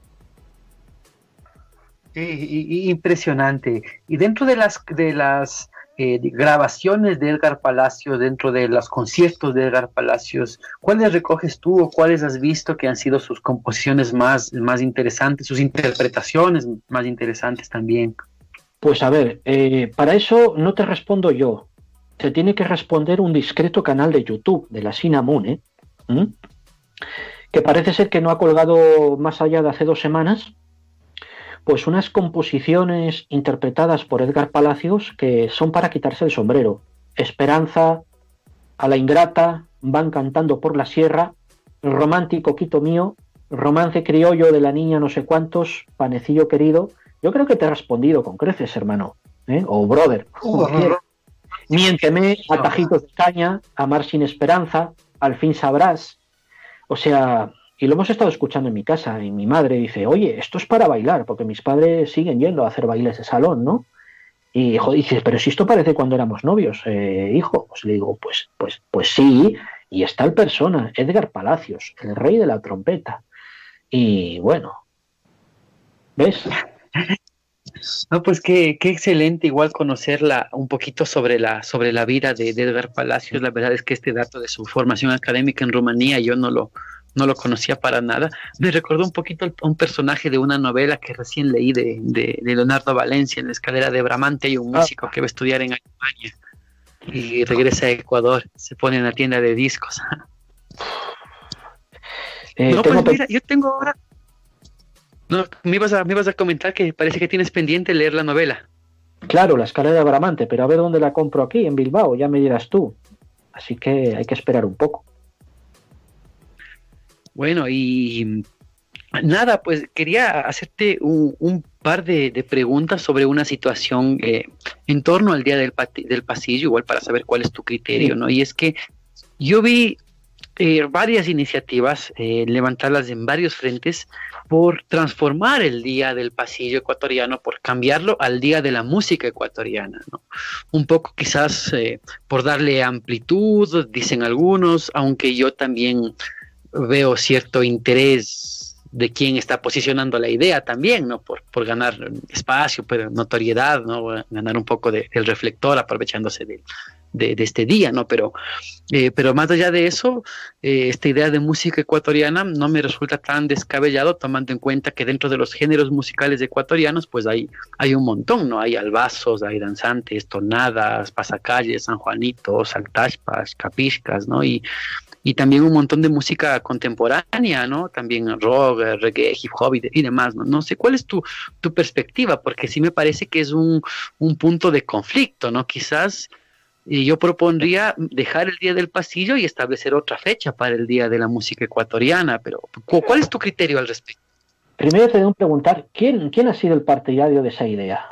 Speaker 2: Impresionante. Y dentro de las grabaciones de Edgar Palacios, dentro de los conciertos de Edgar Palacios, ¿cuáles recoges tú o cuáles has visto que han sido sus composiciones más interesantes, sus interpretaciones más interesantes también?
Speaker 3: Pues a ver, para eso no te respondo yo. Te tiene que responder un discreto canal de YouTube de la Sinamune, que parece ser que no ha colgado más allá de hace 2 semanas, pues unas composiciones interpretadas por Edgar Palacios que son para quitarse el sombrero. Esperanza, A la ingrata, Van cantando por la sierra, Romántico Quito mío, Romance criollo de la niña no sé cuántos, Panecillo querido. Yo creo que te he respondido con creces, hermano, o brother. Miénteme, Atajitos de caña, Amar sin esperanza, Al fin sabrás. O sea, y lo hemos estado escuchando en mi casa, y mi madre dice, oye, esto es para bailar, porque mis padres siguen yendo a hacer bailes de salón, ¿no? Y hijo dice, pero si esto parece cuando éramos novios, hijo. Pues le digo, pues sí, y está el persona, Edgar Palacios, el rey de la trompeta. Y bueno, ¿ves?
Speaker 2: No, pues qué excelente igual conocerla un poquito sobre la vida de Edgar Palacios. La verdad es que este dato de su formación académica en Rumanía yo no lo conocía para nada. Me recordó un poquito a un personaje de una novela que recién leí de Leonardo Valencia, En la escalera de Bramante. Hay un músico que va a estudiar en Alemania y regresa a Ecuador, se pone en la tienda de discos. No, pues mira, yo tengo ahora... No, me ibas a comentar que parece que tienes pendiente leer la novela.
Speaker 3: Claro, La escalera de Bramante, pero a ver dónde la compro aquí, en Bilbao, ya me dirás tú. Así que hay que esperar un poco.
Speaker 2: Bueno, y nada, pues quería hacerte un par de preguntas sobre una situación en torno al Día del Pasillo, igual para saber cuál es tu criterio, ¿no? Y es que yo vi varias iniciativas, levantarlas en varios frentes, por transformar el Día del Pasillo ecuatoriano, por cambiarlo al Día de la Música ecuatoriana, ¿no? Un poco quizás por darle amplitud, dicen algunos, aunque yo también veo cierto interés de quien está posicionando la idea también, ¿no? Por ganar espacio, pero notoriedad, ¿no? Ganar un poco del reflector aprovechándose de este día, ¿no? Pero más allá de eso, esta idea de música ecuatoriana no me resulta tan descabellado, tomando en cuenta que dentro de los géneros musicales ecuatorianos, pues hay un montón, ¿no? Hay albazos, hay danzantes, tonadas, pasacalles, sanjuanitos, saltashpas, capiscas, ¿no? Y también un montón de música contemporánea, ¿no? También rock, reggae, hip hop y demás, ¿no? No sé, ¿cuál es tu perspectiva? Porque sí me parece que es un punto de conflicto, ¿no? Quizás yo propondría dejar el Día del Pasillo y establecer otra fecha para el Día de la Música Ecuatoriana, pero ¿cuál es tu criterio al respecto?
Speaker 3: Primero te debo preguntar, ¿quién ha sido el partidario de esa idea?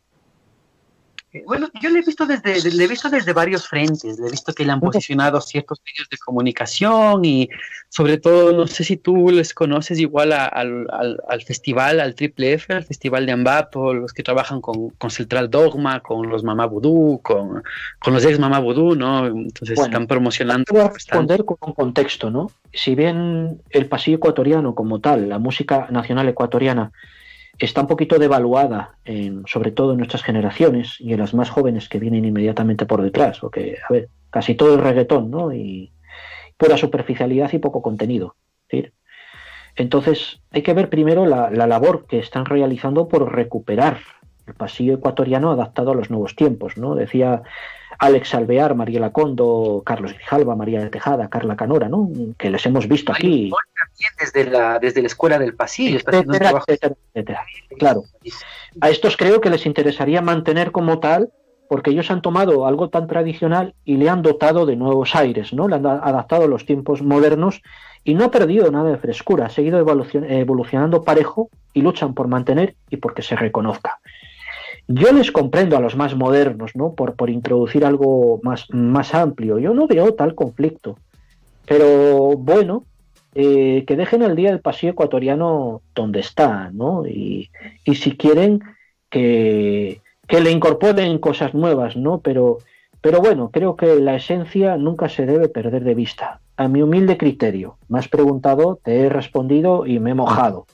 Speaker 2: Bueno, yo le he visto desde varios frentes, le he visto que le han posicionado ciertos medios de comunicación y sobre todo, no sé si tú les conoces igual al festival, al Triple F, al festival de Ambato, los que trabajan con Central Dogma, con los Mamá Vudú, con los ex Mamá Vudú, ¿no? Entonces están promocionando.
Speaker 3: Voy a responder con un contexto, ¿no? Si bien el pasillo ecuatoriano como tal, la música nacional ecuatoriana, está un poquito devaluada, sobre todo en nuestras generaciones y en las más jóvenes que vienen inmediatamente por detrás, porque, a ver, casi todo es reggaetón, ¿no? Y pura superficialidad y poco contenido. ¿Sí? Entonces, hay que ver primero la labor que están realizando por recuperar el pasillo ecuatoriano adaptado a los nuevos tiempos, ¿no? Decía Alex Alvear, Mariela Condo, Carlos Grijalva, María de Tejada, Carla Canora, ¿no? Que les hemos visto aquí.
Speaker 2: También desde la Escuela del Pasillo.
Speaker 3: Etcétera. Claro. A estos creo que les interesaría mantener como tal, porque ellos han tomado algo tan tradicional y le han dotado de nuevos aires, ¿no? Le han adaptado a los tiempos modernos y no ha perdido nada de frescura, ha seguido evolucionando parejo y luchan por mantener y porque se reconozca. Yo les comprendo a los más modernos, ¿no? Por introducir algo más amplio. Yo no veo tal conflicto. Pero bueno, que dejen el Día del Pasillo Ecuatoriano donde está, ¿no? Y si quieren que que le incorporen cosas nuevas, ¿no? Pero bueno, creo que la esencia nunca se debe perder de vista. A mi humilde criterio, me has preguntado, te he respondido y me he mojado.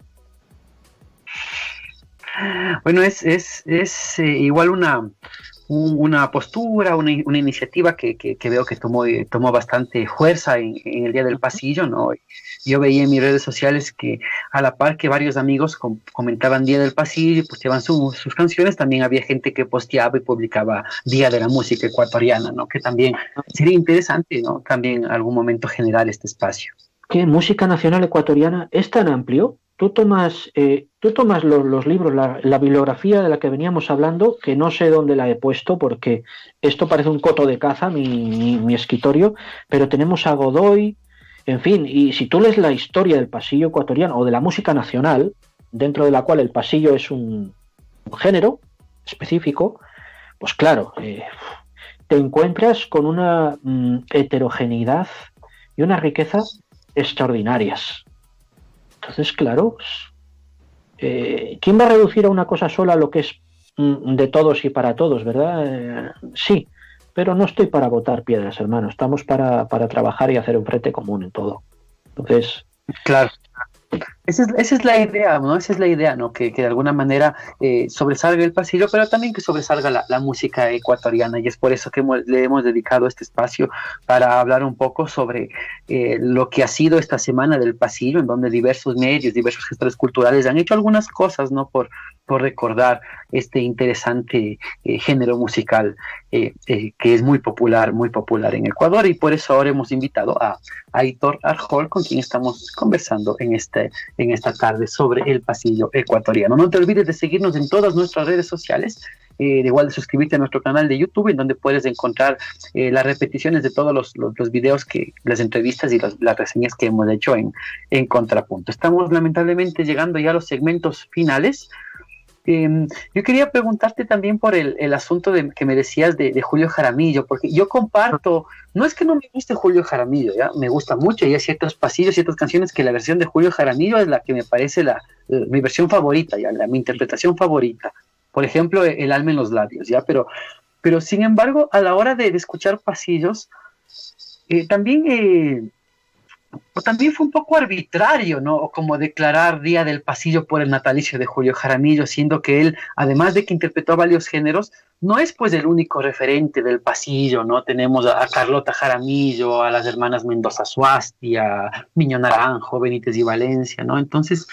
Speaker 2: Bueno, es igual una postura, una iniciativa que veo que tomó bastante fuerza en el Día del Pasillo, ¿no? Yo veía en mis redes sociales que a la par que varios amigos comentaban Día del Pasillo, posteaban sus canciones, también había gente que posteaba y publicaba Día de la Música Ecuatoriana, ¿no? Que también sería interesante, ¿no? También en algún momento generar este espacio.
Speaker 3: ¿Qué música nacional ecuatoriana es tan amplio? Tú tomas los libros, la bibliografía de la que veníamos hablando, que no sé dónde la he puesto porque esto parece un coto de caza, mi escritorio, pero tenemos a Godoy, en fin, y si tú lees la historia del pasillo ecuatoriano o de la música nacional, dentro de la cual el pasillo es un género específico, pues claro, te encuentras con una heterogeneidad y una riqueza extraordinarias. Entonces, claro, ¿quién va a reducir a una cosa sola lo que es de todos y para todos, verdad? Sí, pero no estoy para botar piedras, hermano. Estamos para trabajar y hacer un frente común en todo. Entonces,
Speaker 2: Claro. Esa es la idea, ¿no? Esa es la idea, ¿no? Que de alguna manera sobresalga el pasillo, pero también que sobresalga la música ecuatoriana, y es por eso que le hemos dedicado este espacio para hablar un poco sobre lo que ha sido esta semana del pasillo, en donde diversos medios, diversos gestores culturales han hecho algunas cosas, ¿no? Por recordar este interesante género musical que es muy popular en Ecuador, y por eso ahora hemos invitado a Aitor Arjol, con quien estamos conversando en esta tarde sobre el pasillo ecuatoriano. No te olvides de seguirnos en todas nuestras redes sociales, de igual de suscribirte a nuestro canal de YouTube, en donde puedes encontrar las repeticiones de todos los videos, las entrevistas y las reseñas que hemos hecho en Contrapunto. Estamos lamentablemente llegando ya a los segmentos finales. Yo quería preguntarte también por el asunto que me decías de Julio Jaramillo, porque yo comparto, no es que no me guste Julio Jaramillo, ¿ya? Me gusta mucho, y hay ciertos pasillos, ciertas canciones que la versión de Julio Jaramillo es la que me parece mi versión favorita, ¿ya? Mi interpretación favorita. Por ejemplo, El alma en los labios, ¿ya? Pero sin embargo, a la hora de escuchar pasillos, también fue un poco arbitrario, ¿no? O como declarar Día del Pasillo por el natalicio de Julio Jaramillo, siendo que él, además de que interpretó a varios géneros, no es pues el único referente del pasillo, ¿no? Tenemos a Carlota Jaramillo, a las hermanas Mendoza Suastia, Miño Naranjo, Benítez y Valencia, ¿no? Entonces,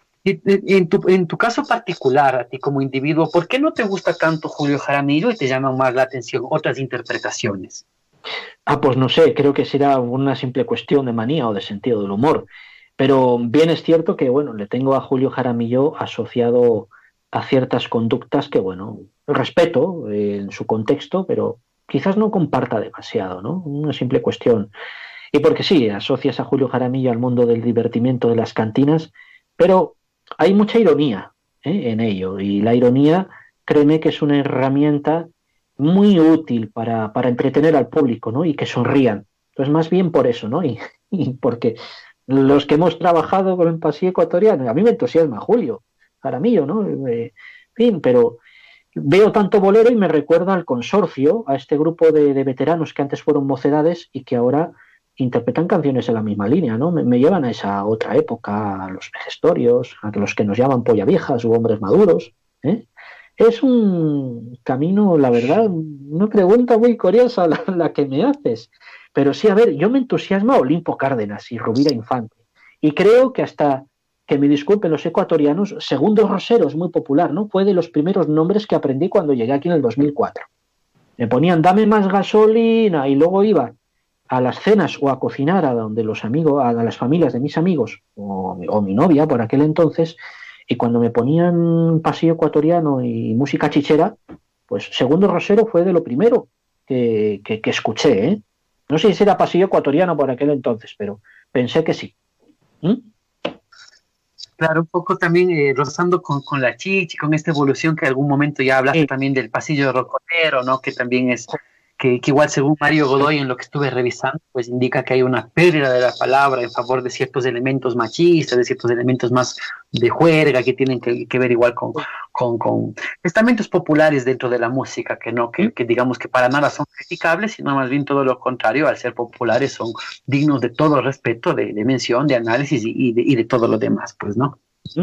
Speaker 2: en tu caso particular, a ti como individuo, ¿por qué no te gusta tanto Julio Jaramillo y te llaman más la atención otras interpretaciones?
Speaker 3: pues no sé, creo que será una simple cuestión de manía o de sentido del humor. Pero bien es cierto que, bueno, le tengo a Julio Jaramillo asociado a ciertas conductas que, bueno, respeto en su contexto, pero quizás no comparta demasiado, ¿no? Una simple cuestión. Y porque sí, asocias a Julio Jaramillo al mundo del divertimiento de las cantinas, pero hay mucha ironía en ello. Y la ironía, créeme que es una herramienta muy útil para entretener al público, ¿no? Y que sonrían. Entonces, más bien por eso, ¿no? Y porque los que hemos trabajado con el pasillo ecuatoriano, a mí me entusiasma Julio Jaramillo, ¿no? En fin, pero veo tanto bolero y me recuerda al consorcio, a este grupo de veteranos que antes fueron mocedades y que ahora interpretan canciones en la misma línea, ¿no? Me llevan a esa otra época, a los vejestorios, a los que nos llaman polla viejas u hombres maduros, ¿eh? Es un camino, la verdad, una pregunta muy curiosa la que me haces. Pero sí, a ver, yo me entusiasma Olimpo Cárdenas y Rovira Infante. Y creo que hasta, que me disculpen los ecuatorianos, Segundo Rosero es muy popular, ¿no? Fue de los primeros nombres que aprendí cuando llegué aquí en el 2004. Me ponían dame más gasolina y luego iba a las cenas o a cocinar a donde los amigos, a las familias de mis amigos o mi novia por aquel entonces, y cuando me ponían pasillo ecuatoriano y música chichera, pues Segundo Rosero fue de lo primero que escuché, ¿eh? No sé si era pasillo ecuatoriano por aquel entonces, pero pensé que sí.
Speaker 2: Claro, un poco también rozando con la chichi, con esta evolución que en algún momento ya hablaste también del pasillo rocotero, ¿no? Que también que igual según Mario Godoy, en lo que estuve revisando, pues indica que hay una pérdida de la palabra en favor de ciertos elementos machistas, de ciertos elementos más de juerga que tienen que ver igual con estamentos populares dentro de la música, que no, que digamos que para nada son criticables, sino más bien todo lo contrario, al ser populares son dignos de todo respeto, de mención, de análisis y de todo lo demás, pues, ¿no?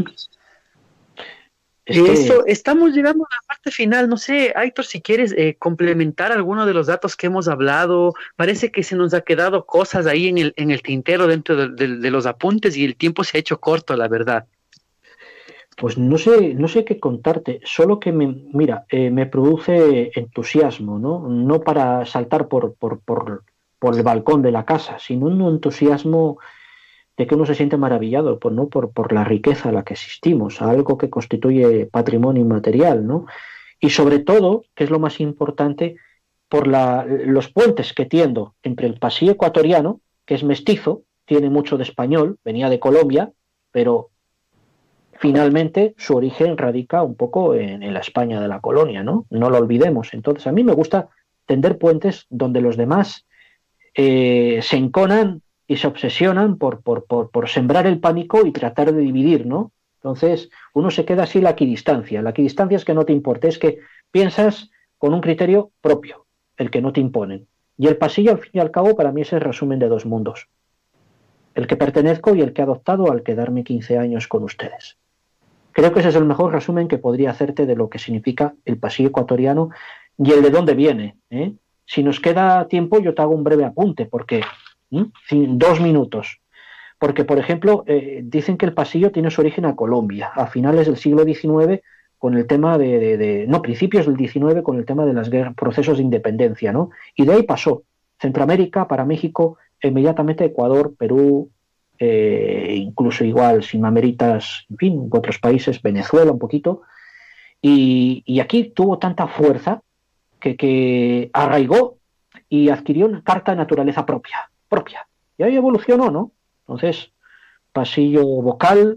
Speaker 2: Eso, estamos llegando a la parte final. No sé, Aitor, si quieres complementar alguno de los datos que hemos hablado. Parece que se nos ha quedado cosas ahí en el tintero dentro de los apuntes y el tiempo se ha hecho corto, la verdad.
Speaker 3: Pues no sé qué contarte, solo que mira, me produce entusiasmo, ¿no? No para saltar por el balcón de la casa, sino un entusiasmo de que uno se siente maravillado ¿no? por la riqueza a la que existimos, a algo que constituye patrimonio inmaterial, ¿no? Y sobre todo, que es lo más importante, por los puentes que tiendo entre el pasillo ecuatoriano, que es mestizo, tiene mucho de español, venía de Colombia, pero finalmente su origen radica un poco en la España de la colonia, ¿no? No lo olvidemos. Entonces, a mí me gusta tender puentes donde los demás se enconan y se obsesionan por sembrar el pánico y tratar de dividir, ¿no? Entonces, uno se queda así la equidistancia. La equidistancia es que no te importe, es que piensas con un criterio propio, el que no te imponen. Y el pasillo, al fin y al cabo, para mí es el resumen de dos mundos. El que pertenezco y el que he adoptado al quedarme 15 años con ustedes. Creo que ese es el mejor resumen que podría hacerte de lo que significa el pasillo ecuatoriano y el de dónde viene, ¿eh? Si nos queda tiempo, yo te hago un breve apunte, porque 2 minutos. Porque, por ejemplo, dicen que el pasillo tiene su origen a Colombia, a finales del siglo XIX, con el tema principios del XIX, con el tema de los procesos de independencia, ¿no? Y de ahí pasó Centroamérica, para México, inmediatamente Ecuador, Perú, incluso igual, sin mameritas, en fin, otros países, Venezuela un poquito. Y aquí tuvo tanta fuerza que arraigó y adquirió una carta de naturaleza propia. Y ahí evolucionó, ¿no? Entonces, pasillo vocal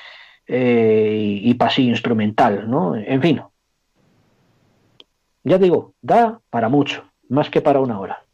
Speaker 3: y pasillo instrumental, ¿no? En fin, ya digo, da para mucho, más que para una hora.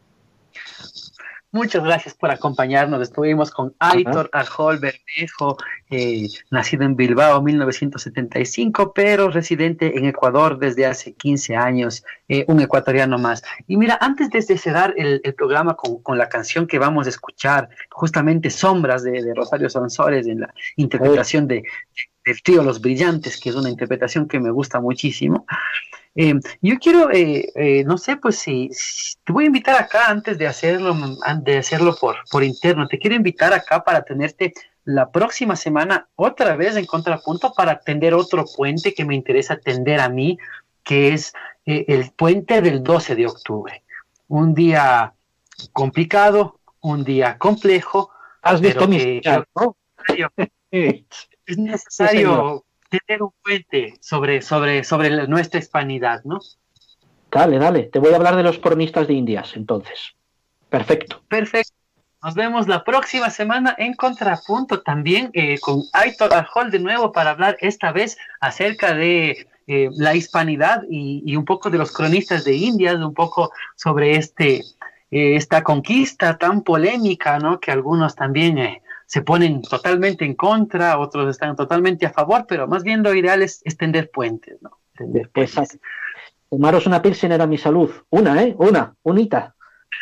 Speaker 2: Muchas gracias por acompañarnos. Estuvimos con Aitor Arjol Bermejo, nacido en Bilbao en 1975, pero residente en Ecuador desde hace 15 años, un ecuatoriano más. Y mira, antes de cerrar el programa con la canción que vamos a escuchar, justamente Sombras de Rosario Sansores, en la interpretación del trío Los Brillantes, que es una interpretación que me gusta muchísimo. Yo quiero, no sé, pues si te voy a invitar acá antes de hacerlo por interno, te quiero invitar acá para tenerte la próxima semana otra vez en Contrapunto para tender otro puente que me interesa tender a mí, que es el puente del 12 de octubre. Un día complicado, un día complejo.
Speaker 3: Has visto mi señal, ¿no?
Speaker 2: Es necesario tener un puente sobre nuestra hispanidad, ¿no?
Speaker 3: Dale, te voy a hablar de los cronistas de Indias, entonces. Perfecto.
Speaker 2: Nos vemos la próxima semana en Contrapunto también con Aitor Arjol de nuevo para hablar esta vez acerca de la hispanidad y un poco de los cronistas de Indias, un poco sobre esta conquista tan polémica, ¿no? Que algunos también se ponen totalmente en contra, otros están totalmente a favor, pero más bien lo ideal es tender puentes, ¿no? Tender puentes.
Speaker 3: Tomaros una pilsen era mi salud. Unita.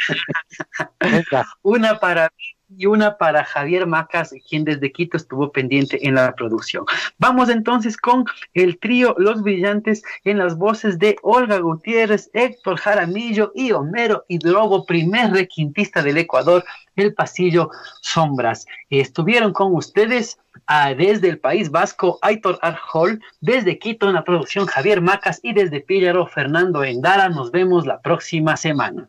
Speaker 2: Una para mí y una para Javier Macas, quien desde Quito estuvo pendiente en la producción. Vamos entonces con el trío Los Brillantes en las voces de Olga Gutiérrez, Héctor Jaramillo y Homero Hidrogo, primer requintista del Ecuador, el pasillo Sombras. Estuvieron con ustedes desde el País Vasco, Aitor Arjol, desde Quito en la producción Javier Macas y desde Píllaro, Fernando Endara. Nos vemos la próxima semana.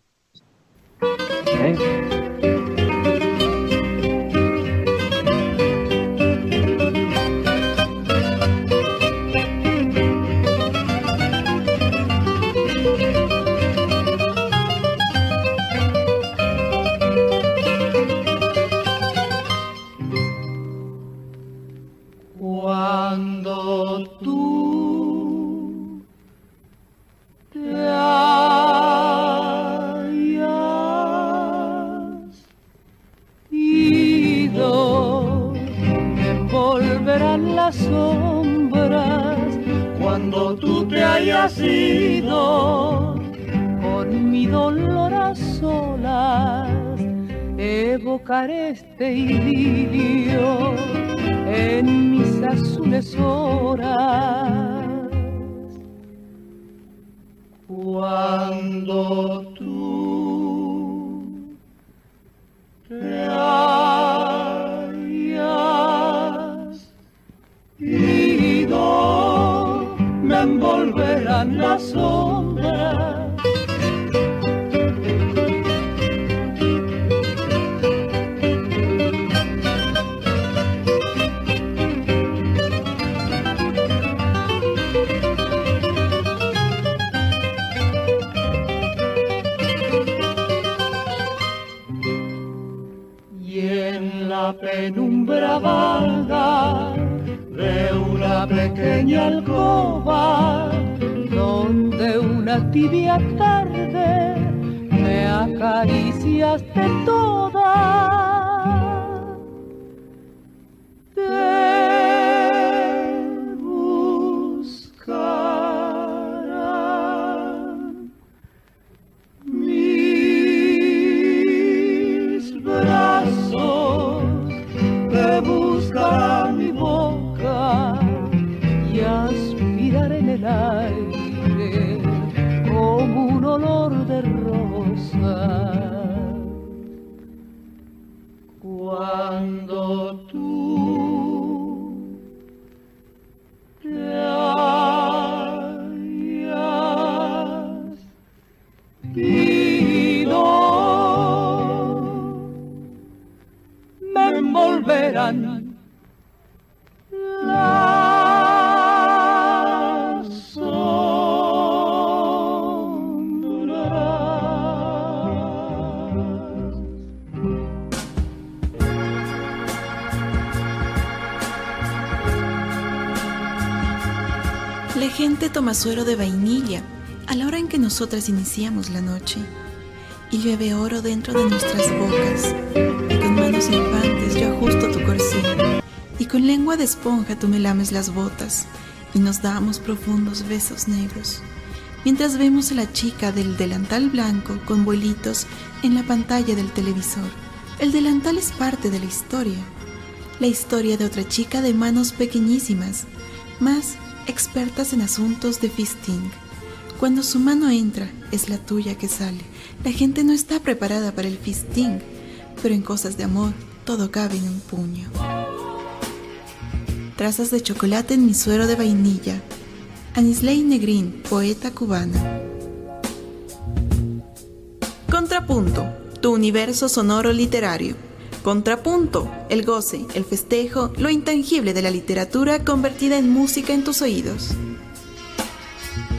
Speaker 4: Cuando tú te en las sombras cuando tú te hayas ido, con mi dolor a solas evocaré este idilio en mis azules horas. Cuando tú te hayas ido, me envolverán las sombras. La penumbra vaga de una pequeña alcoba donde una tibia tarde me acariciaste toda. Te buscarán mis brazos, te buscará mi boca y aspiraré en el aire como un olor de rosa. Cuando tú te hayas ido, me envolverán las sombras.
Speaker 1: La gente toma suero de vainilla a la hora en que nosotras iniciamos la noche y llueve oro dentro de nuestras bocas. Con manos infantes yo ajusto tu corsé y con lengua de esponja tú me lames las botas y nos damos profundos besos negros mientras vemos a la chica del delantal blanco con vuelitos en la pantalla del televisor. El delantal es parte de la historia de otra chica de manos pequeñísimas, más expertas en asuntos de fisting. Cuando su mano entra, es la tuya que sale. La gente no está preparada para el fisting, pero en cosas de amor, todo cabe en un puño. Trazas de chocolate en mi suero de vainilla. Anisley Negrín, poeta cubana. Contrapunto, tu universo sonoro literario. Contrapunto, el goce, el festejo, lo intangible de la literatura convertida en música en tus oídos.